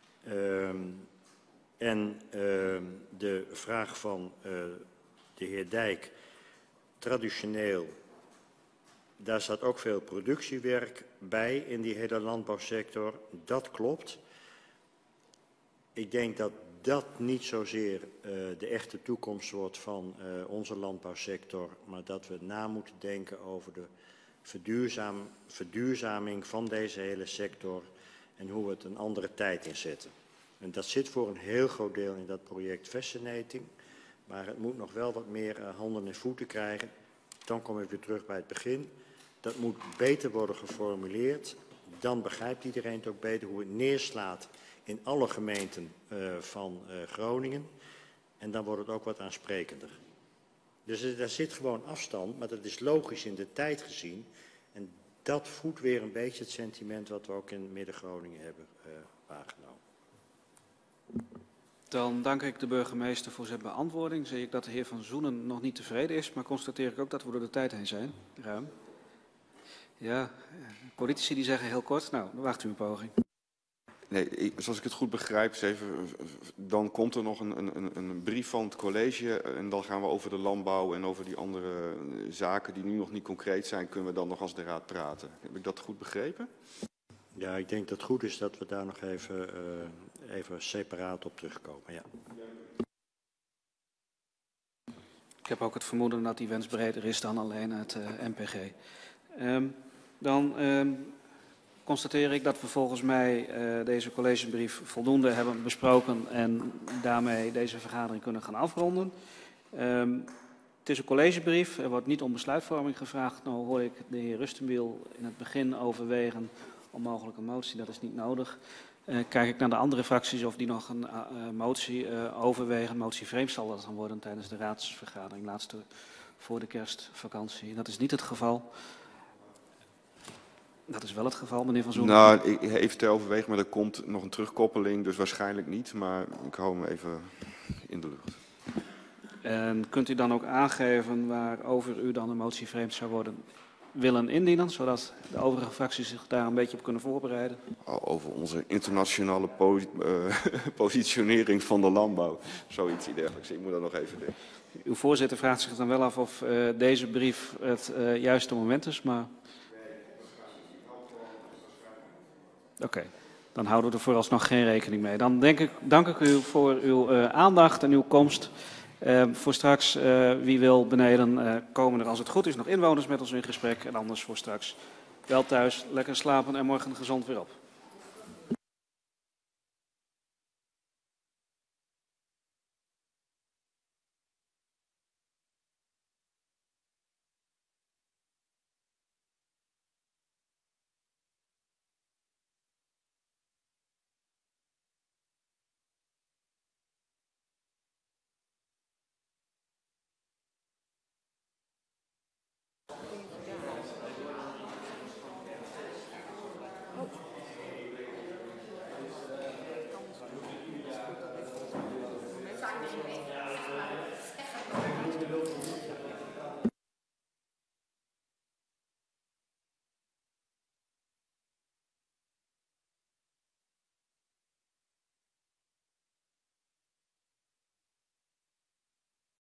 De vraag van de heer Dijk, traditioneel, daar staat ook veel productiewerk bij in die hele landbouwsector. Dat klopt. Ik denk dat dat niet zozeer de echte toekomst wordt van onze landbouwsector, maar dat we na moeten denken over de verduurzaming van deze hele sector en hoe we het een andere tijd inzetten. En dat zit voor een heel groot deel in dat project Fascinating, maar het moet nog wel wat meer handen en voeten krijgen. Dan kom ik weer terug bij het begin. Dat moet beter worden geformuleerd. Dan begrijpt iedereen het ook beter hoe het neerslaat in alle gemeenten van Groningen. En dan wordt het ook wat aansprekender. Dus daar zit gewoon afstand, maar dat is logisch in de tijd gezien. En dat voedt weer een beetje het sentiment wat we ook in Midden-Groningen hebben waargenomen. Dan dank ik de burgemeester voor zijn beantwoording. Zie ik dat de heer Van Zoenen nog niet tevreden is, maar constateer ik ook dat we door de tijd heen zijn. Ruim. Ja, politici die zeggen heel kort, nou, dan wacht u een poging. Nee, zoals ik het goed begrijp, dan komt er nog een brief van het college en dan gaan we over de landbouw en over die andere zaken die nu nog niet concreet zijn, kunnen we dan nog als de raad praten. Heb ik dat goed begrepen? Ja, ik denk dat het goed is dat we daar nog even separaat op terugkomen. Ja. Ik heb ook het vermoeden dat die wens breder is dan alleen het NPG. Dan constateer ik dat we volgens mij deze collegebrief voldoende hebben besproken en daarmee deze vergadering kunnen gaan afronden. Het is een collegebrief, er wordt niet om besluitvorming gevraagd. Nou hoor ik de heer Rustenbiel in het begin overwegen om mogelijk een motie, dat is niet nodig. Kijk ik naar de andere fracties of die nog een motie overwegen. Motie vreemd zal dat dan worden tijdens de raadsvergadering, laatste voor de kerstvakantie. Dat is niet het geval. Dat is wel het geval, meneer Van Zoenen. Nou, ik even ter overweging, maar er komt nog een terugkoppeling, dus waarschijnlijk niet. Maar ik hou hem even in de lucht. En kunt u dan ook aangeven waarover u dan een motie vreemd zou willen indienen, zodat de overige fracties zich daar een beetje op kunnen voorbereiden? Over onze internationale positionering van de landbouw, zoiets dergelijks. Ik moet dat nog even denken. Uw voorzitter vraagt zich dan wel af of deze brief het juiste moment is, maar... Oké, dan houden we er vooralsnog geen rekening mee. Dan dank ik u voor uw aandacht en uw komst. Voor straks, wie wil beneden, komen er als het goed is nog inwoners met ons in gesprek. En anders voor straks wel thuis, lekker slapen en morgen gezond weer op.